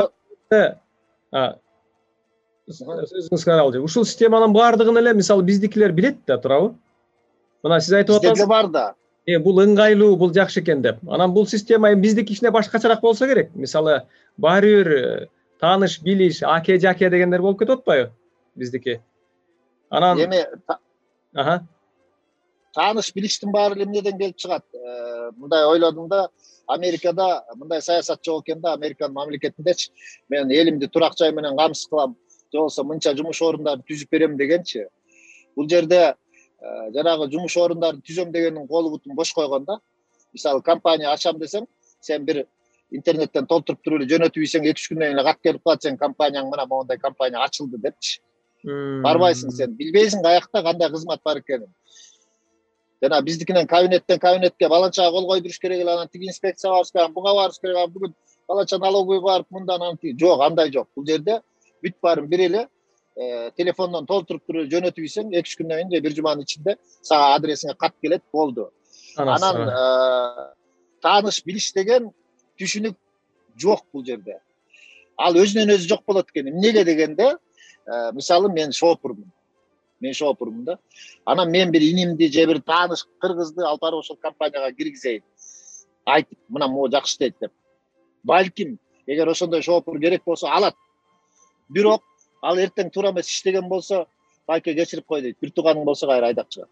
сөзүңүз каралжы. Ушул системанын баардыгын эле мисалы биздикилер билет да, туурабы? Мына сиз айтып Бизде атасыз. бар да. Э, бул ыңгайлуу, бул жакшы экен деп. Анан бул система эми биздики кичине башкачараак болсо керек. Мисалы, баары бир тааныш, билиш, аке, жаке дегендер болуп кетип атпайбы биздики? Анан Эми ага. тааныш билиштин баары эле эмнеден келип чыгат? Мындай ойлодум да, Америкада мындай саясат жок экен да, Американын мамлекетиндечи. Мен элимди турак жай менен камсыз кылам, же болбосо мынча жумуш орундарын түзүп берем дегенчи. Бул жерде жанагы жумуш орундарын түзөм дегендин колу бутун бош койгон да. Мисалы, компания ачам десең, сен бир интернеттен толтуруп туруп эле жөнөтүп ийсең, эки үч күндөн кийин кат келип калат, сен компанияң мына мондай компания ачылды депчи. Барбайсың сен, билбейсиң каякта кандай кызмат бар экенин. Жана биздикинен кабинеттен кабинетке баланчага кол койдуруш керек эле, анан тиги инспекция барыбыз керек, буга барыбыз керек, бүгүн баланча налоговый барып мындан анан жок, андай жок. Бул жерде бүт баарын бир эле телефондон толтуруп туруп жөнөтүп ийсең, эки үч күндөн кийин же бир жуманын ичинде сага адресиңе кат келет, болду. Анан тааныш билиш деген түшүнүк жок бул жерде. Ал өзүнөн өзү жок болот экен. Эмнеге дегенде, мисалы мен шопурмун. Мен шопурмун да. Анан мен бир инимди же бир тааныш кыргызды алып барып ошол компанияга киргизейин. Айтып, мына могу жакшы иштейт деп. Балким, эгер ошондой шопур керек болсо алат. Бирок ал эртең туура эмес иштеген болсо, байке кечирип кой дейт. Бир тууганың болсо кайра айдап чыгат.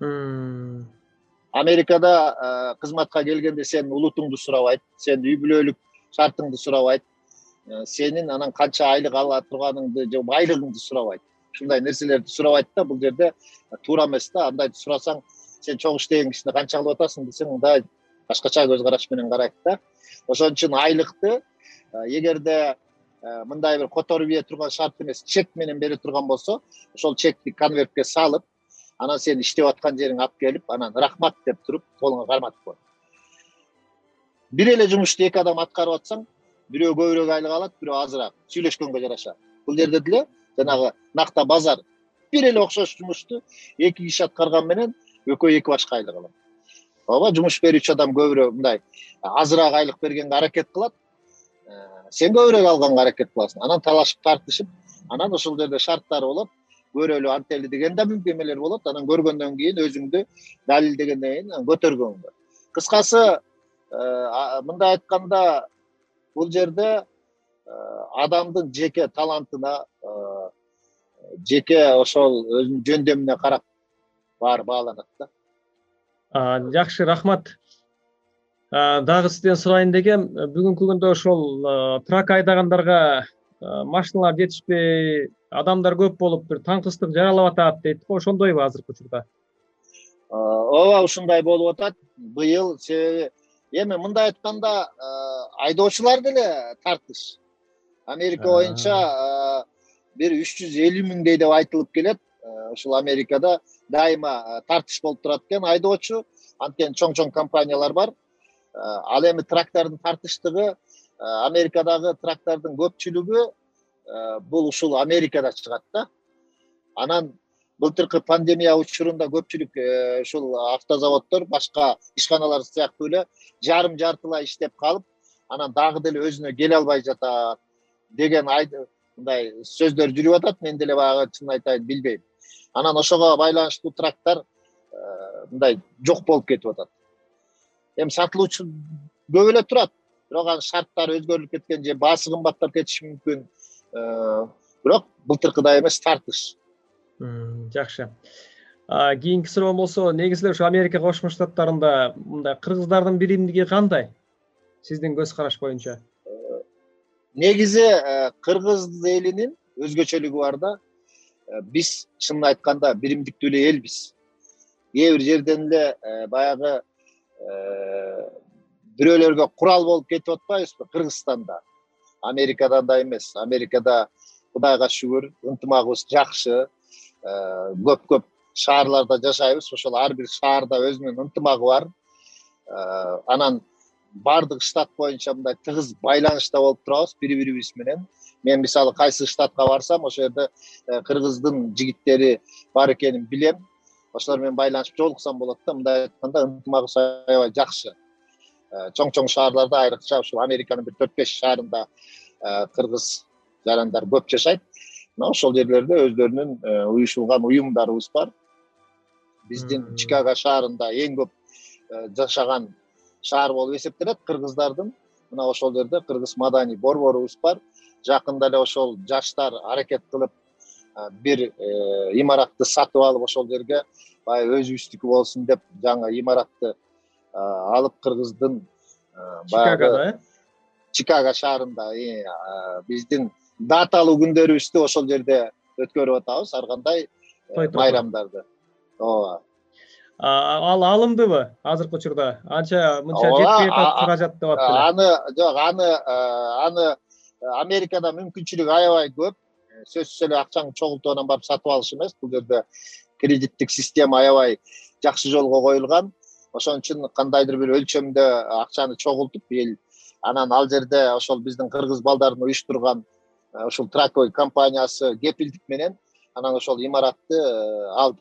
Америкада кызматка келгенде сен улутуңду сурабайт, сен үй бүлөлүк шартыңды сурабайт, сенин анан канча айлык ала турганыңды же байлыгыңды сурабайт. Ушундай нерселерди сурабайт да, бул жерде туура эмес да. Андайды сурасаң, сен чоң иштеген кишине канча алып атасың десең, мындай башкача көз караш менен карайт да. Ошон үчүн айлыкты эгерде мындай бир которуп ийе турган шарт эмес, чек менен бере турган болсо, ошол чекти конвертке салып, анан сен иштеп аткан жериңе алып келип, анан рахмат деп туруп, колуңа карматып кой. Бир эле жумушту эки адам аткарып атсаң, бирөө көбүрөөк айлык алат, бирөө азыраак, сүйлөшкөнгө жараша. Бул жерде деле жанагы накта базар бир эле окшош жумушту эки киши аткарган менен экөө эки башка айлык алат. Ооба, жумуш берүүчү адам көбүрөөк мындай азыраак айлык бергенге аракет кылат, сен көбүрөөк алганга аракет кыласың. Анан талашып тартышып, анан ошол жерде шарттары болот. Көрөлү антели деген да мүмкүнмелер болот. Анан көргөндөн кийин өзүңдү далилдегенден кийин көтөргөнгө. Кыскасы, мындай айтканда, бул жерде адамдын жеке талантына, жеке ошол өзүнүн жөндөмүнө карап баары бааланат да. Жакшы, рахмат. Дагы сизден сурайын дегем, бүгүнкү күндө ошол трак айдагандарга машиналар жетишпей, адамдар көп болуп, бир таңкыстык жаралап атат дейт го, ошондойбу азыркы учурда? Ооба, ушундай болуп атат. Быйыл себеби эми мындай айтканда, айдоочулар деле тартыш. Америка боюнча бир үч жүз элүү миңдей деп айтылып келет. Ушул Америкада дайыма тартыш болуп турат экен, айдоочу. Анткени чоң-чоң компаниялар бар. Ал эми трактардын тартыштыгы, Америкадагы трактардын көпчүлүгү бул ушул Америкада чыгат да. Анан былтыркы пандемия учурунда көпчүлүк ушул автозаводдор, башка ишканалар сыяктуу эле жарым жартылай иштеп калып, анан дагы деле өзүнө келе албай жатат деген мындай сөздөр жүрүп атат. Мен деле баягы чынын айтайын билбейм. Анан ошого байланыштуу трактар мындай жок болуп кетип атат. Эми сатылуучу көп эле турат, бирок анын шарттары өзгөрүлүп кеткен же баасы кымбаттап кетиши мүмкүн. Бирок былтыркыдай эмес тартыш. Жакшы. Кийинки суроо болсо, негизи эле ушу Америка Кошмо Штаттарында мындай кыргыздардын биримдиги кандай? Сиздин көз караш боюнча? Негизи кыргыз элинин өзгөчөлүгү бар да. Биз чынын айтканда биримдиктүү эле элбиз. Кээ бир жерден эле баягы бирөөлөргө курал болуп кетип атпайбызбы Кыргызстанда? Америкадан да эмес. Америкада Кудайга шүгүр, ынтымагыбыз жакшы. Көп-көп шаарларда жашайбыз. Ошол ар бир шаарда өзүнүн ынтымагы бар. Анан бардык штат боюнча мындай тыгыз байланышта болуп турабыз бири-бирибиз менен. Мен мисалы кайсы штатка барсам, ошол жерде кыргыздын жигиттери бар экенин билем. ошолор менен байланышып жолуксам болот да. Мындай айтканда ынтымагыбыз аябай жакшы. Чоң чоң шаарларда, айрыкча ушул Американын бир төрт беш шаарында кыргыз жарандар көп жашайт. Мына ошол жерлерде өздөрүнүн уюшулган уюмдарыбыз бар. Биздин Чикаго шаарында эң көп жашаган шаар болуп эсептелет кыргыздардын. Мына ошол жерде кыргыз маданий борборубуз бар. Жакында эле ошол жаштар аракет кылып бир имаратты сатып алып ошол жерге баягы өзүбүздүкү болсун деп жаңы имаратты алып кыргыздын Чикагода, Чикаго шаарында биздин даталуу күндөрүбүздү ошол жерде өткөрүп атабыз, ар кандай майрамдарды. Ооба. Ал алымдыбы азыркы учурда? Анча мынча жетпей атат каражат деп атты эле. Аны жок, аны аны Америкада мүмкүнчүлүк аябай көп. Сөзсүз эле акчаңды чогултуп анан барып сатып алыш эмес. Бул жерде кредиттик система аябай жакшы жолго коюлган. Ошон үчүн кандайдыр бир өлчөмдө акчаны чогултуп, эл анан ал жерде ошол биздин кыргыз балдардын уюштурган ушул Тракой компаниясы кепилдик менен анан ошол имаратты алып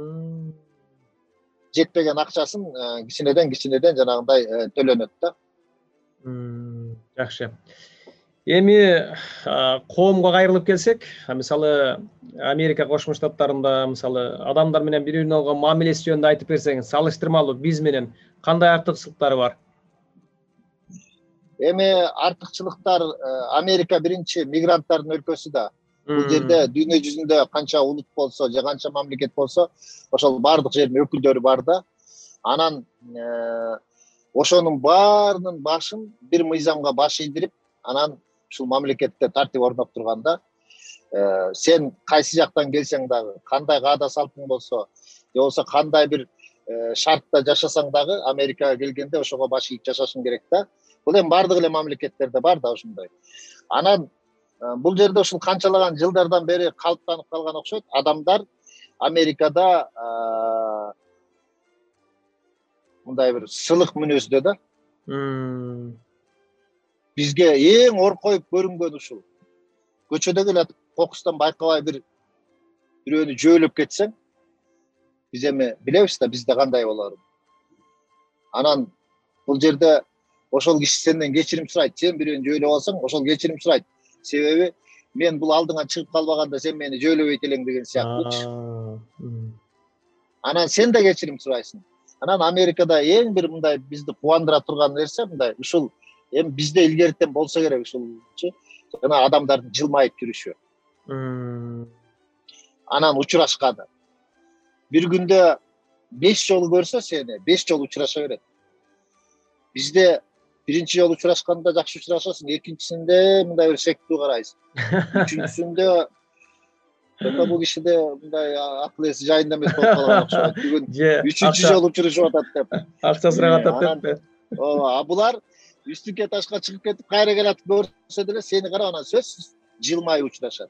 жетпеген акчасын кичинеден кичинеден жанагындай төлөнөт да. Жакшы. Эми коомго кайрылып келсек, мисалы Америка Кошмо Штаттарында мисалы адамдар менен бири-бирине болгон мамилеси жөнүндө айтып берсеңиз, салыштырмалуу биз менен кандай артыкчылыктары бар? Эми артыкчылыктар, Америка биринчи мигранттардын өлкөсү да. Бул жерде дүйнө жүзүндө канча улут болсо, же канча мамлекет болсо, ошол бардык жердин өкүлдөрү бар да. Анан ошонун баарынын башын бир мыйзамга баш ийдирип, анан ушул мамлекетте тартип орноп турганда, сен кайсы жактан келсең дагы, кандай каада салтың болсо, же болбосо кандай бир шартта жашасаң дагы, Америкага келгенде ошого баш ийип жашашың керек да. Бул эми бардык эле мамлекеттерде бар да ошондой. Анан бул жерде ушул канчалаган жылдардан бери калыптанып калган окшойт. Адамдар Америкада мындай бир сылык мүнөздө да. Бизге эң оркоюп көрүнгөн ушул. Көчөдөгү эле кокустан байкабай бир бирөөнү жөөлөп кетсең, биз эми билебиз да бизде кандай болорун. Анан бул жерде ошол киши сенден кечирим сурайт. Сен бирөөнү жөөлөп алсаң, ошол кечирим сурайт. Себеби мен бул алдыңан чыгып калбаганда сен мени жөөлөбөйт элең деген сыяктуучу. Анан сен да кечирим сурайсың. Анан Америкада эң бир мындай бизди кубандыра турган нерсе мындай, ушул эми бизде илгертен болсо керек ушулчу, жана адамдардын жылмайып жүрүшү. Анан учурашканы. Бир күндө беш жолу көрсө сени, беш жолу учураша берет. Бизде биринчи жолу учурашканда жакшы учурашасың, экинчисинде мындай бир сектүү карайсың. Үчүнчүсүндө бул кишиде мындай акыл эси жайында эмес болуп калган окшойт. Бүгүн үчүнчү жолу учурашып атат деп. Акча сурап атат деп. Ооба, а булар үстүнкө ташка чыгып кетип, кайра келатып көрсө деле сени карап анан сөзсүз жылмайып учурашат.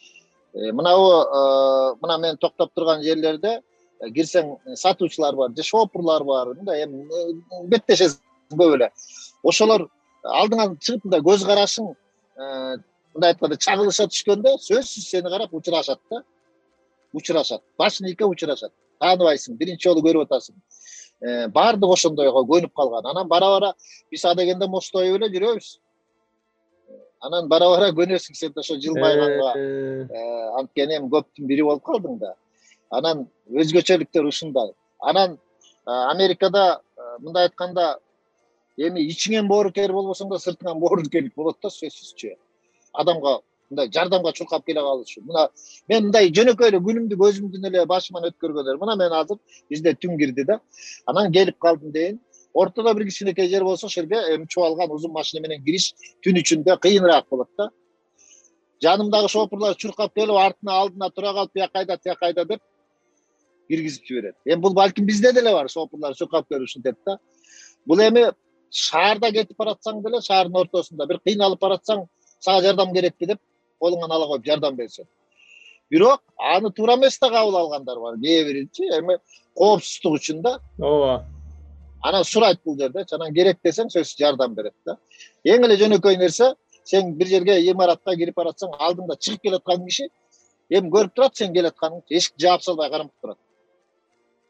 Мына мына мен токтоп турган жерлерде кирсең сатуучулар бар, же шопурлар бар, мындай эми беттешесиң көп эле. Ошолор алдыңан чыгып мындай көз карашың мындай айтканда чагылыша түшкөндө сөзсүз сени карап учурашат да. Учурашат. Башын ийке учурашат. Тааныбайсың, биринчи жолу көрүп атасың. Бардык ошондойго көнүп калган. Анан бара-бара биз адегенде мостоюп эле жүрөбүз. Анан бара-бара көнөсүң сен ошо жылмайганга. Анткени эми көптүн бири болуп калдың да. Анан өзгөчөлүктөр ушундай. Анан Америкада мындай айтканда эми ичиңен боорукер болбосоң да сыртыңан боорукерлик болот да сөзсүзчү. Адамга мындай жардамга чуркап келе калышы. Мына мен мындай жөнөкөй эле күнүмдү көзүмдүн эле башыман өткөргөндөр. Мына мен азыр бизде түн кирди да. Анан келип калдым дейин. Ортодо бир кичинекей жер болсо, ошол жерге эми чубалган узун машина менен кириш түн ичинде кыйыныраак болот да. Жанымдагы шопурлар чуркап келип, артына алдына тура калып, бия кайда, тия кайда деп киргизип жиберет. Эми бул балким бизде деле бар, шопурлар чуркап келип ушинтет да. Бул эми шаарда кетип баратсаң деле, шаардын ортосунда бир кыйналып баратсаң, сага жардам керекпи деп колуңан ала коюп жардам берсе. Бирок аны туура эмес да кабыл алгандар бар. Кээ биринчи эми коопсуздук үчүн да. Ооба. Анан сурайт бул жерде, анан керек десең сөзсүз жардам берет да. Эң эле жөнөкөй нерсе, сен бир жерге имаратка кирип баратсаң, алдыңда чыгып келаткан киши эми көрүп турат сен келатканыңды, эшикти жаап салбай карап турат.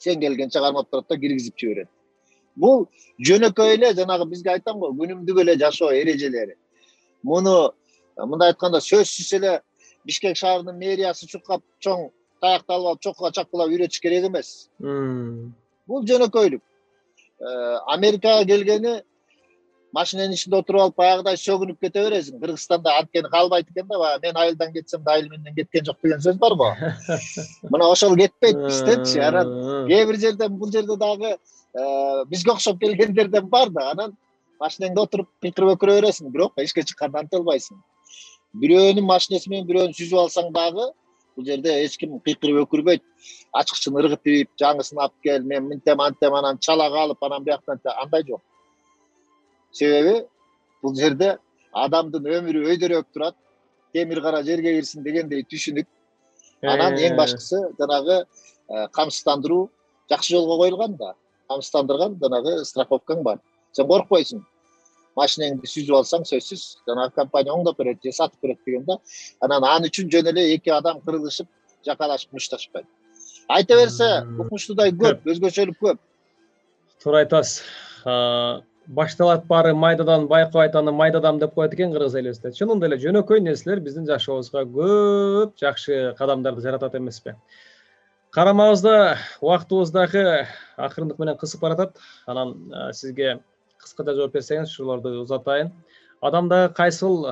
сен келгенче кармап турат да киргизип жиберет. Бул жөнөкөй эле жанагы бизге айтам го, күнүмдүк эле жашоо эрежелери. Муну мындай айтканда сөзсүз эле Бишкек шаарынын мэриясы чуркап чоң таякты алып алып чокуга чапкылап үйрөтүш керек эмес. Бул жөнөкөйлүк. Америкага келгени машинанын ичинде отуруп алып баягыдай сөгүнүп кете бересиң. Кыргызстанда анткени калбайт экен да, баягы мен айылдан кетсем да айыл менден кеткен жок деген сөз бар го. Мына ошол кетпейт бизденчи. Анан кээ бир жерден бул жерде дагы бизге окшоп келгендерден бар да. Анан машинаңда отуруп кыйкырып өкүрө бересиң, бирок эшикке чыкканда анте албайсың. Бирөөнүн машинеси менен бирөөнү сүзүп алсаң дагы бул жерде эч ким кыйкырып өкүрбөйт. Ачкычын ыргытып, жаңысын алып кел, мен мынтем антем, анан чала калып, анан бияктан андай жок. Себеби бул жерде адамдын өмүрү өйдөрөөк турат, темир кара жерге кирсин дегендей түшүнүк. Анан эң башкысы жанагы камсыздандыруу жакшы жолго коюлган да. Камсыздандырган жанагы страховкаң бар. Сен коркпойсуң. Машинеңди сүзүп алсаң сөзсүз жанагы компания оңдоп берет же сатып берет деген да. Анан ал үчүн жөн эле эки адам кырылышып, жакалашып мушташпайт. Айта берсе, укмуштуудай көп, өзгөчөлүк көп. Туура айтасыз. Башталат баары майдадан, байкабайт аны майдадам деп коет экен кыргыз элибизде. Чынында эле жөнөкөй нерселер биздин жашообузга көп жакшы кадамдарды жаратат эмеспи? Карамабызда убактыбыз дагы акырындык менен кысып баратат. Анан сизге кыскача жооп берсеңиз, ушуларды узатайын. Адамдагы кайсыл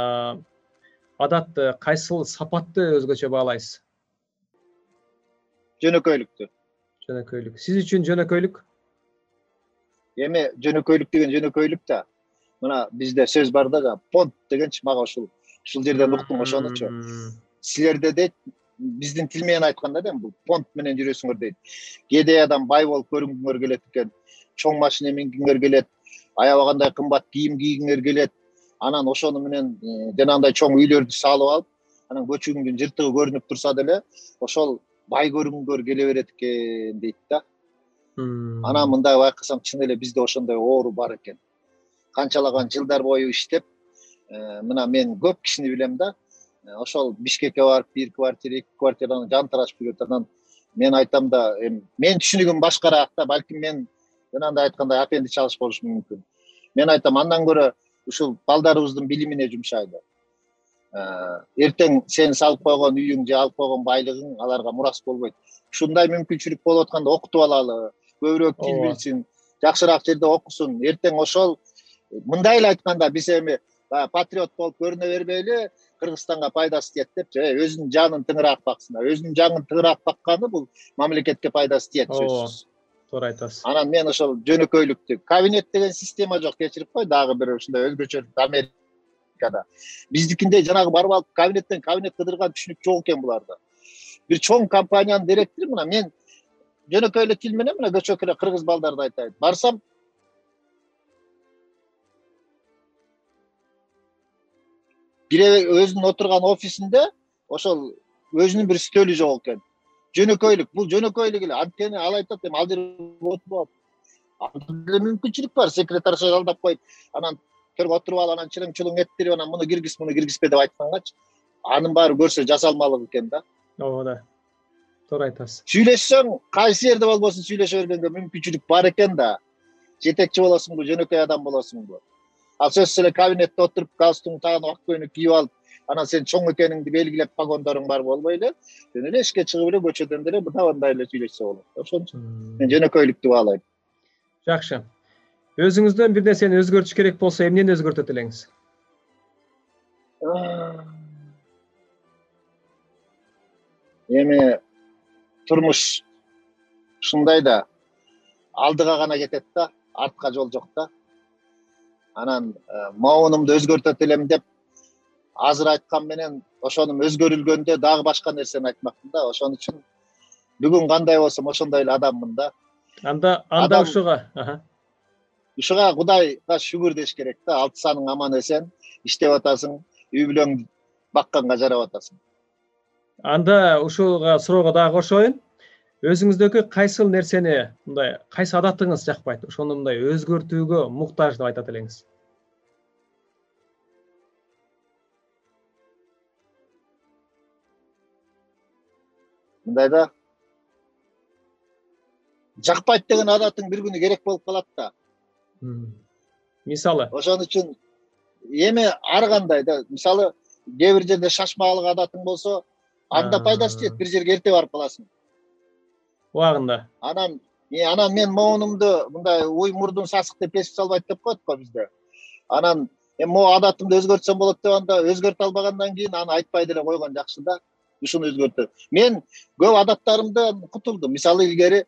адатты, кайсыл сапатты өзгөчө баалайсыз? Жөнөкөйлүктү. Жөнөкөйлүк. Сиз үчүн жөнөкөйлүк? Эми жөнөкөйлүк деген жөнөкөйлүк да. Мына бизде сөз бар да, понт дегенчи мага ушул ушул жерден уктум ошонучу. Силерде дейт, биздин тил менен айтканда да бул понт менен жүрөсүңөр дейт. Кедей адам бай болуп көрүнгүңөр келет экен. Чоң машина мингиңер келет, аябагандай кымбат кийим кийгиңер келет. Анан ошону менен жанагындай чоң үйлөрдү салып алып, анан көчүгүңдүн жыртыгы көрүнүп турса деле, ошол бай көрүнгүңөр келе берет экен дейт да. Анан мындай байкасам чын эле бизде ошондой оору бар экен. Канчалаган жылдар бою иштеп, мына мен көп кишини билем да. Ошол Бишкекке барып бир квартира, эки квартираны жантырашып жүрөт. Анан мен айтам да, мен түшүнүгүм башкараак да, балким мен жанагындай айткандай апенди чалыш болушу мүмкүн. Мен айтам, андан көрө ушул балдарыбыздын билимине жумшайлы. Эртең сен салып койгон үйүң же алып койгон байлыгың аларга мурас болбойт. Ушундай мүмкүнчүлүк болуп атканда окутуп алалы, көбүрөөк тил билсин, жакшыраак жерде окусун. Эртең ошол мындай эле айтканда биз эми патриот болуп көрүнө бербейли, Кыргызстанга пайдасы тиет деп, өзүнүн жанын тыңыраак баксын. Өзүнүн жанын тыңыраак бакканы бул мамлекетке пайдасы тиет сөзсүз. Туура айтасыз. Анан мен ошол жөнөкөйлүктү, кабинет деген система жок, кечирип кой, дагы бир ушундай өзгөчөлүк Америкада. Биздикинде жанагы барып алып кабинеттен кабинет кыдырган түшүнүк жок экен буларда. Бир чоң компаниянын директору, мына мен жөнөкөй эле тил менен мына көчөк эле кыргыз балдарды айтайын. Барсам бир өзүнүн отурган офисинде ошол өзүнүн бир стөлү жок экен. Жөнөкөйлүк, бул жөнөкөйлүк эле. Анткени ал айтат, эми ал жерге отуруп алып, анда мүмкүнчүлүк бар, секретарша жалдап коюп, анан келип отуруп алып, анан чырың-чулуң эттирип, анан муну киргиз, муну киргизбе деп айткангачы, анын баары көрсө жасалмалык экен да. Ооба да. Туура айтасыз. Сүйлөшсөң, кайсы жерде болбосун сүйлөшө бергенге мүмкүнчүлүк бар экен да. Жетекчи болосуңбу, жөнөкөй адам болосуңбу? Ал сөзсүз эле кабинетте отуруп, галстугуңду тагып, ак көйнөк кийип алып, анан сен чоң экениңди белгилеп погондоруң бар болбой эле, жөн эле эшикке чыгып эле көчөдөн деле мындай эле сүйлөшсө болот. Ошончу мен жөнөкөйлүктү баалайм. Жакшы. Өзүңүздөн бир нерсени өзгөртүш керек болсо, эмнени өзгөртөт элеңиз? Эми турмуш ушундай да, алдыга гана кетет да, артка жол жок да. Анан моунумду өзгөртөт элем деп азыр айткан менен ошонун өзгөрүлгөндө дагы башка нерсени айтмакмын да. Ошон үчүн бүгүн кандай болсом ошондой эле адаммын да. Анда анда ушуга, аха. Ушуга Кудайга шүгүр деш керек да. Алты саның аман эсен, иштеп атасың, үй бүлөң бакканга жарап атасың. Анда ушуга суроого дагы кошоюн. Өзүңүздөгү кайсыл нерсени, мындай, кайсы адатыңыз жакпайт? Ошону мындай өзгөртүүгө муктаж деп айтат элеңиз? Мындай да. жакпайт деген адатың бир күнү керек болуп калат да. Мисалы Ошон үчүн эми ар кандай да, мисалы кээ бир жерде шашмалык адатың болсо, анда пайдасы жет, бир жерге эрте барып каласың. убагында. Анан анан мен моунумду мындай уй мурдун сасык деп кесип салбайт деп коет го бизде. Анан эми могу адатымды өзгөртсөм болот деп анда өзгөртө албагандан кийин аны айтпай деле койгон жакшы да. Ушуну өзгөртөт. Мен көп адаттарымдан кутулдум. Мисалы илгери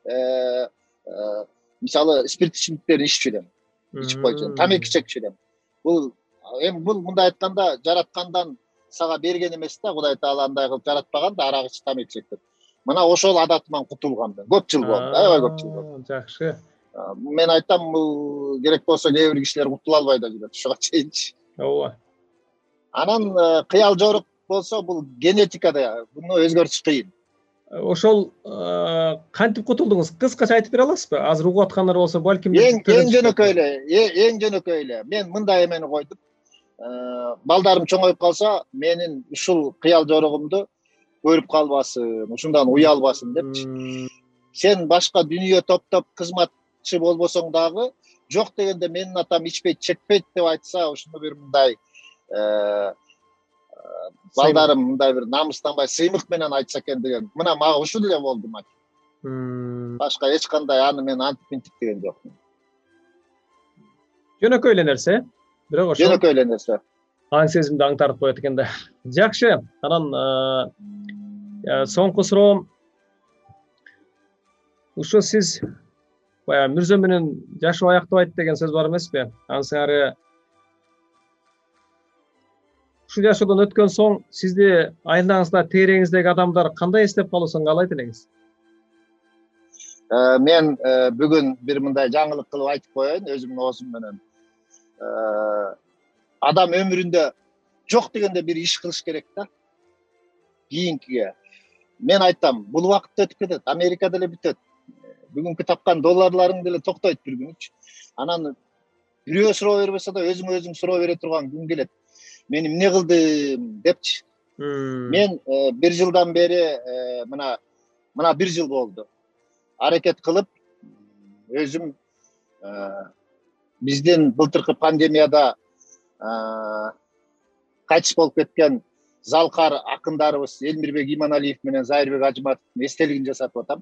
мисалы спирт ичимдиктерин иччү элем. Ичип койчу. Тамеки чекчү элем. Бул эми бул мындай айтканда жараткандан сага берген эмес да, Кудай Таала андай кылып жаратпаган да, арак ичип тамеки чектеп. Мына ошол адатыман кутулгам мен. Көп жыл болду, аябай көп жыл болду. Жакшы. Мен айтам, бул керек болсо кээ бир кишилер кутула албай да жүрөт, ушуга чейинчи. Ооба. Анан кыял жорук болсо, бул генетикада, буну өзгөртүш кыйын. Ошол кантип кутулдуңуз? Кыскача айтып бере аласызбы? Азыр угуп аткандар болсо, балким эң эң жөнөкөй эле, эң жөнөкөй эле. Мен мындай эмени койдум. Балдарым чоңоюп калса, менин ушул кыял жоругумду көрүп калбасын, ушундан уя албасын депчи. Сен башка дүйнө топтоп кызматчы болбосоң дагы, жок дегенде менин атам ичпейт, чекпейт деп айтса, ушуну бир мындай балдарым мындай бир намыстанбай сыймык менен айтса экен деген. Мына мага ушул эле болду мачы. Башка эч кандай аны мен антип минтип деген жокмун. Жөнөкөй эле нерсе, бирок ошол жөнөкөй эле нерсе. Аң сезимди аңтартып коет экен да. Жакшы. Анан соңку суроом. Ушу сиз баягы мүрзө менен жашоо аяктабайт деген сөз бар эмеспи? Андан сыңары ушул жашоодон өткөн соң сизди айналаңызда тегереңиздеги адамдар кандай эстеп калуусун каалайт элеңиз? Мен бүгүн бир мындай жаңылык кылып айтып коеюн өзүмдүн оозум менен. Адам өмүрүндө жок дегенде бир иш кылыш керек да. Кийинкиге. Мен айтам, бул убакыт өтүп кетет, Америка деле бүтөт. Бүгүнкү тапкан долларларың деле токтойт бир күнүчү. Анан бирөө суроо бербесе да өзүң өзүң суроо бере турган күн келет. Мен эмне кылдым депчи. Мен бир жылдан бери мына мына бир жыл болду. Аракет кылып өзүм биздин былтыркы пандемияда кайтыш болуп кеткен залкар акындарыбыз Элмирбек Иманалиев менен Зайырбек Ажыматовдун эстелигин жасатып атам.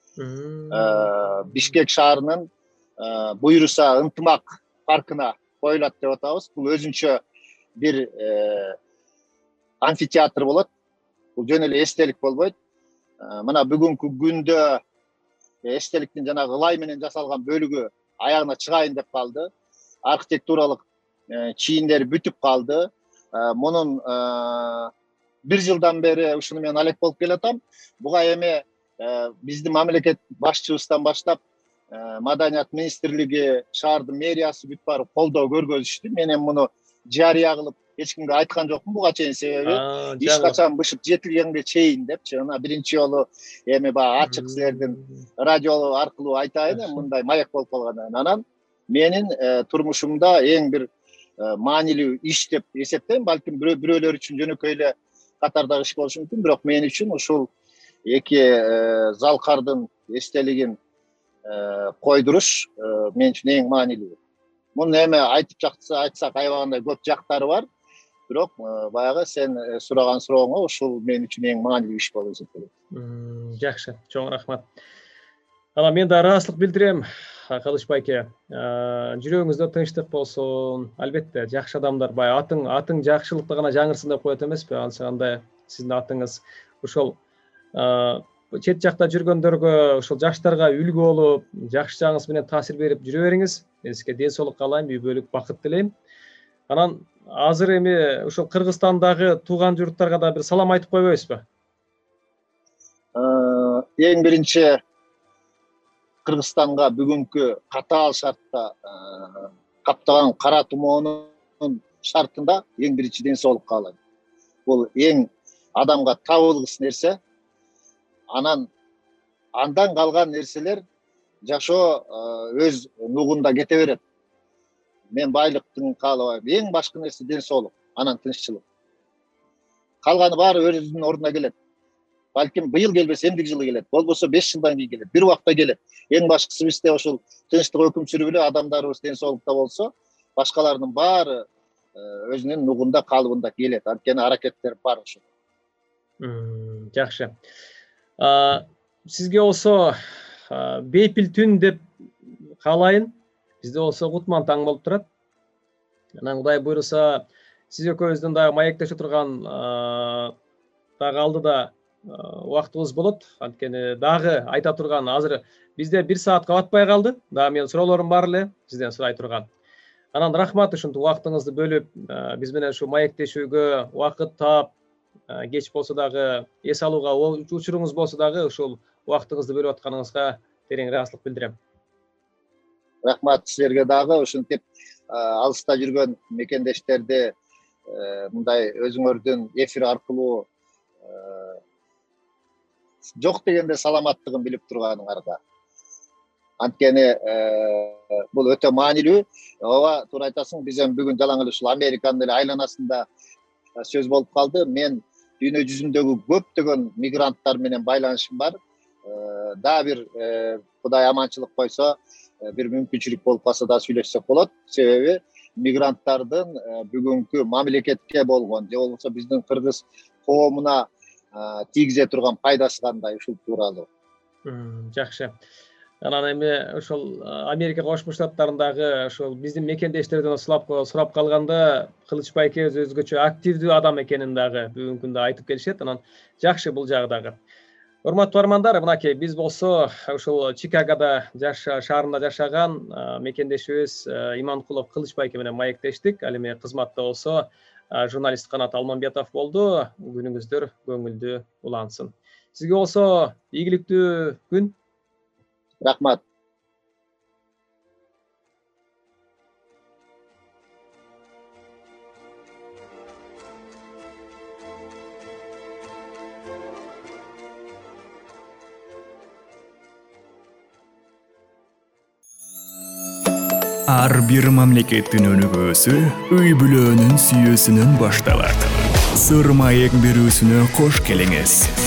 Бишкек шаарынын Буйруса ынтымак паркына коюлат деп атабыз. Бул өзүнчө бир амфитеатр болот. Бул жөн эле эстелик болбойт. Мына бүгүнкү күндө эстеликтин жанагы ылай менен жасалган бөлүгү аягына чыгайын деп калды. Архитектуралык чийиндери бүтүп калды. Мунун бир жылдан бери ушуну мен алек болуп келатам. Буга эми биздин мамлекет башчыбыздан баштап Маданият министрлиги, шаардын мэриясы бүт баары колдоо көргөзүштү. Мен эми муну жарыя кылып эч кимге айткан жокмун буга чейин, себеби иш качан бышып жетилгенге чейин депчи. Мына биринчи жолу эми баягы ачык силердин радио аркылуу айтайын, мындай маек болуп калган. Анан менин турмушумда эң бир маанилүү иш деп эсептейм. Балким бирөөлөр үчүн жөнөкөй эле катардагы иш болушу мүмкүн, бирок мен үчүн ушул эки залкардын эстелигин койдуруш мен үчүн эң маанилүү. Муну эми айтып жакса айтсак аябагандай көп жактары бар, бирок баягы сен сураган сурооңо ушул мен үчүн эң маанилүү иш болуп эсептелет. Жакшы, чоң рахмат. Анан мен да ыраазычылык билдирем, Кылыч байке. Жүрөгүңүздө тынчтык болсун. Албетте, жакшы адамдар баягы атың атың жакшылыкта гана жаңырсын деп коет эмеспи? Ансыгандай сиздин атыңыз ошол чет жакта жүргөндөргө, ошол жаштарга үлгү болуп, жакшы жагыңыз менен таасир берип жүрө бериңиз. Мен сизге ден соолук каалайм, үй бүлөлүк бакыт тилейм. Анан азыр эми ошол Кыргызстандагы тууган журттарга да бир салам айтып койбойсузбу? Эң биринчи Кыргызстанга бүгүнкү катаал шартта каптаган кара тумоонун шартында эң биринчи ден соолук каалайм. Бул эң адамга табылгыс нерсе. Анан андан калган нерселер жашоо өз нугунда кете берет. Мен байлыктын каалабайм. Эң башкы нерсе ден соолук, анан тынччылык. Калганы баары өзүнүн ордуна келет. балким быйыл келбесе эмдиги жылы келет, болбосо беш жылдан кийин келет, бир убакта келет. Эң башкысы бизде ошол тынчтык өкүм сүрүп эле адамдарыбыз ден соолукта болсо, башкалардын баары өзүнүн нугунда, калыбында келет. Анткени аракеттер бар ошол. Жакшы. Сизге болсо бейпил түн деп каалайын. Бизде болсо кутман таң болуп турат. Анан Кудай буйруса, сиз экөөбүздүн дагы маектеше турган дагы алдыда убактыбыз болот. Анткени дагы айта турган азыр бизде бир саатка батпай калды. Дагы менин суроолорум бар эле сизден сурай турган. Анан рахмат ушинтип убактыңызды бөлүп, биз менен ушу маектешүүгө убакыт таап, кеч болсо дагы эс алууга учуруңуз болсо дагы ушул убактыңызды бөлүп атканыңызга терең ыраазычылык билдирем. Рахмат силерге дагы ушинтип алыста жүргөн мекендештерди мындай өзүңөрдүн эфир аркылуу жок дегенде саламаттыгын билип турганыңарга. Анткени бул өтө маанилүү. Ооба, туура айтасың, биз эми бүгүн жалаң эле ушул Американын эле айланасында сөз болуп калды. Мен дүйнө жүзүндөгү көптөгөн мигранттар менен байланышым бар. Дагы бир Кудай аманчылык койсо, бир мүмкүнчүлүк болуп калса да сүйлөшсөк болот. Себеби мигранттардын бүгүнкү мамлекетке болгон же болбосо биздин кыргыз коомуна тийгизе турган пайдасы кандай ушул тууралуу. Жакшы. Анан эми ошол Америка Кошмо Штаттарындагы ошол биздин мекендештерден сурап калганда, Кылыч байке өзгөчө активдүү адам экенин дагы бүгүнкү күндө айтып келишет. Анан жакшы бул жагы дагы. Урматтуу армандар, мынакей биз болсо ушул Чикагода шаарында жашаган мекендешибиз Иманкулов Кылыч байке менен маектештик. Ал эми кызматта болсо журналист Канат Алмамбетов болду. Күнүңүздөр көңүлдүү улансын. Сизге болсо ийгиликтүү күн. Рахмат. Ар бир мамлекеттин өнүгүүсү үй бүлөнүн сүйүүсүнөн башталат. Сыр маек берүүсүнө кош келиңиз.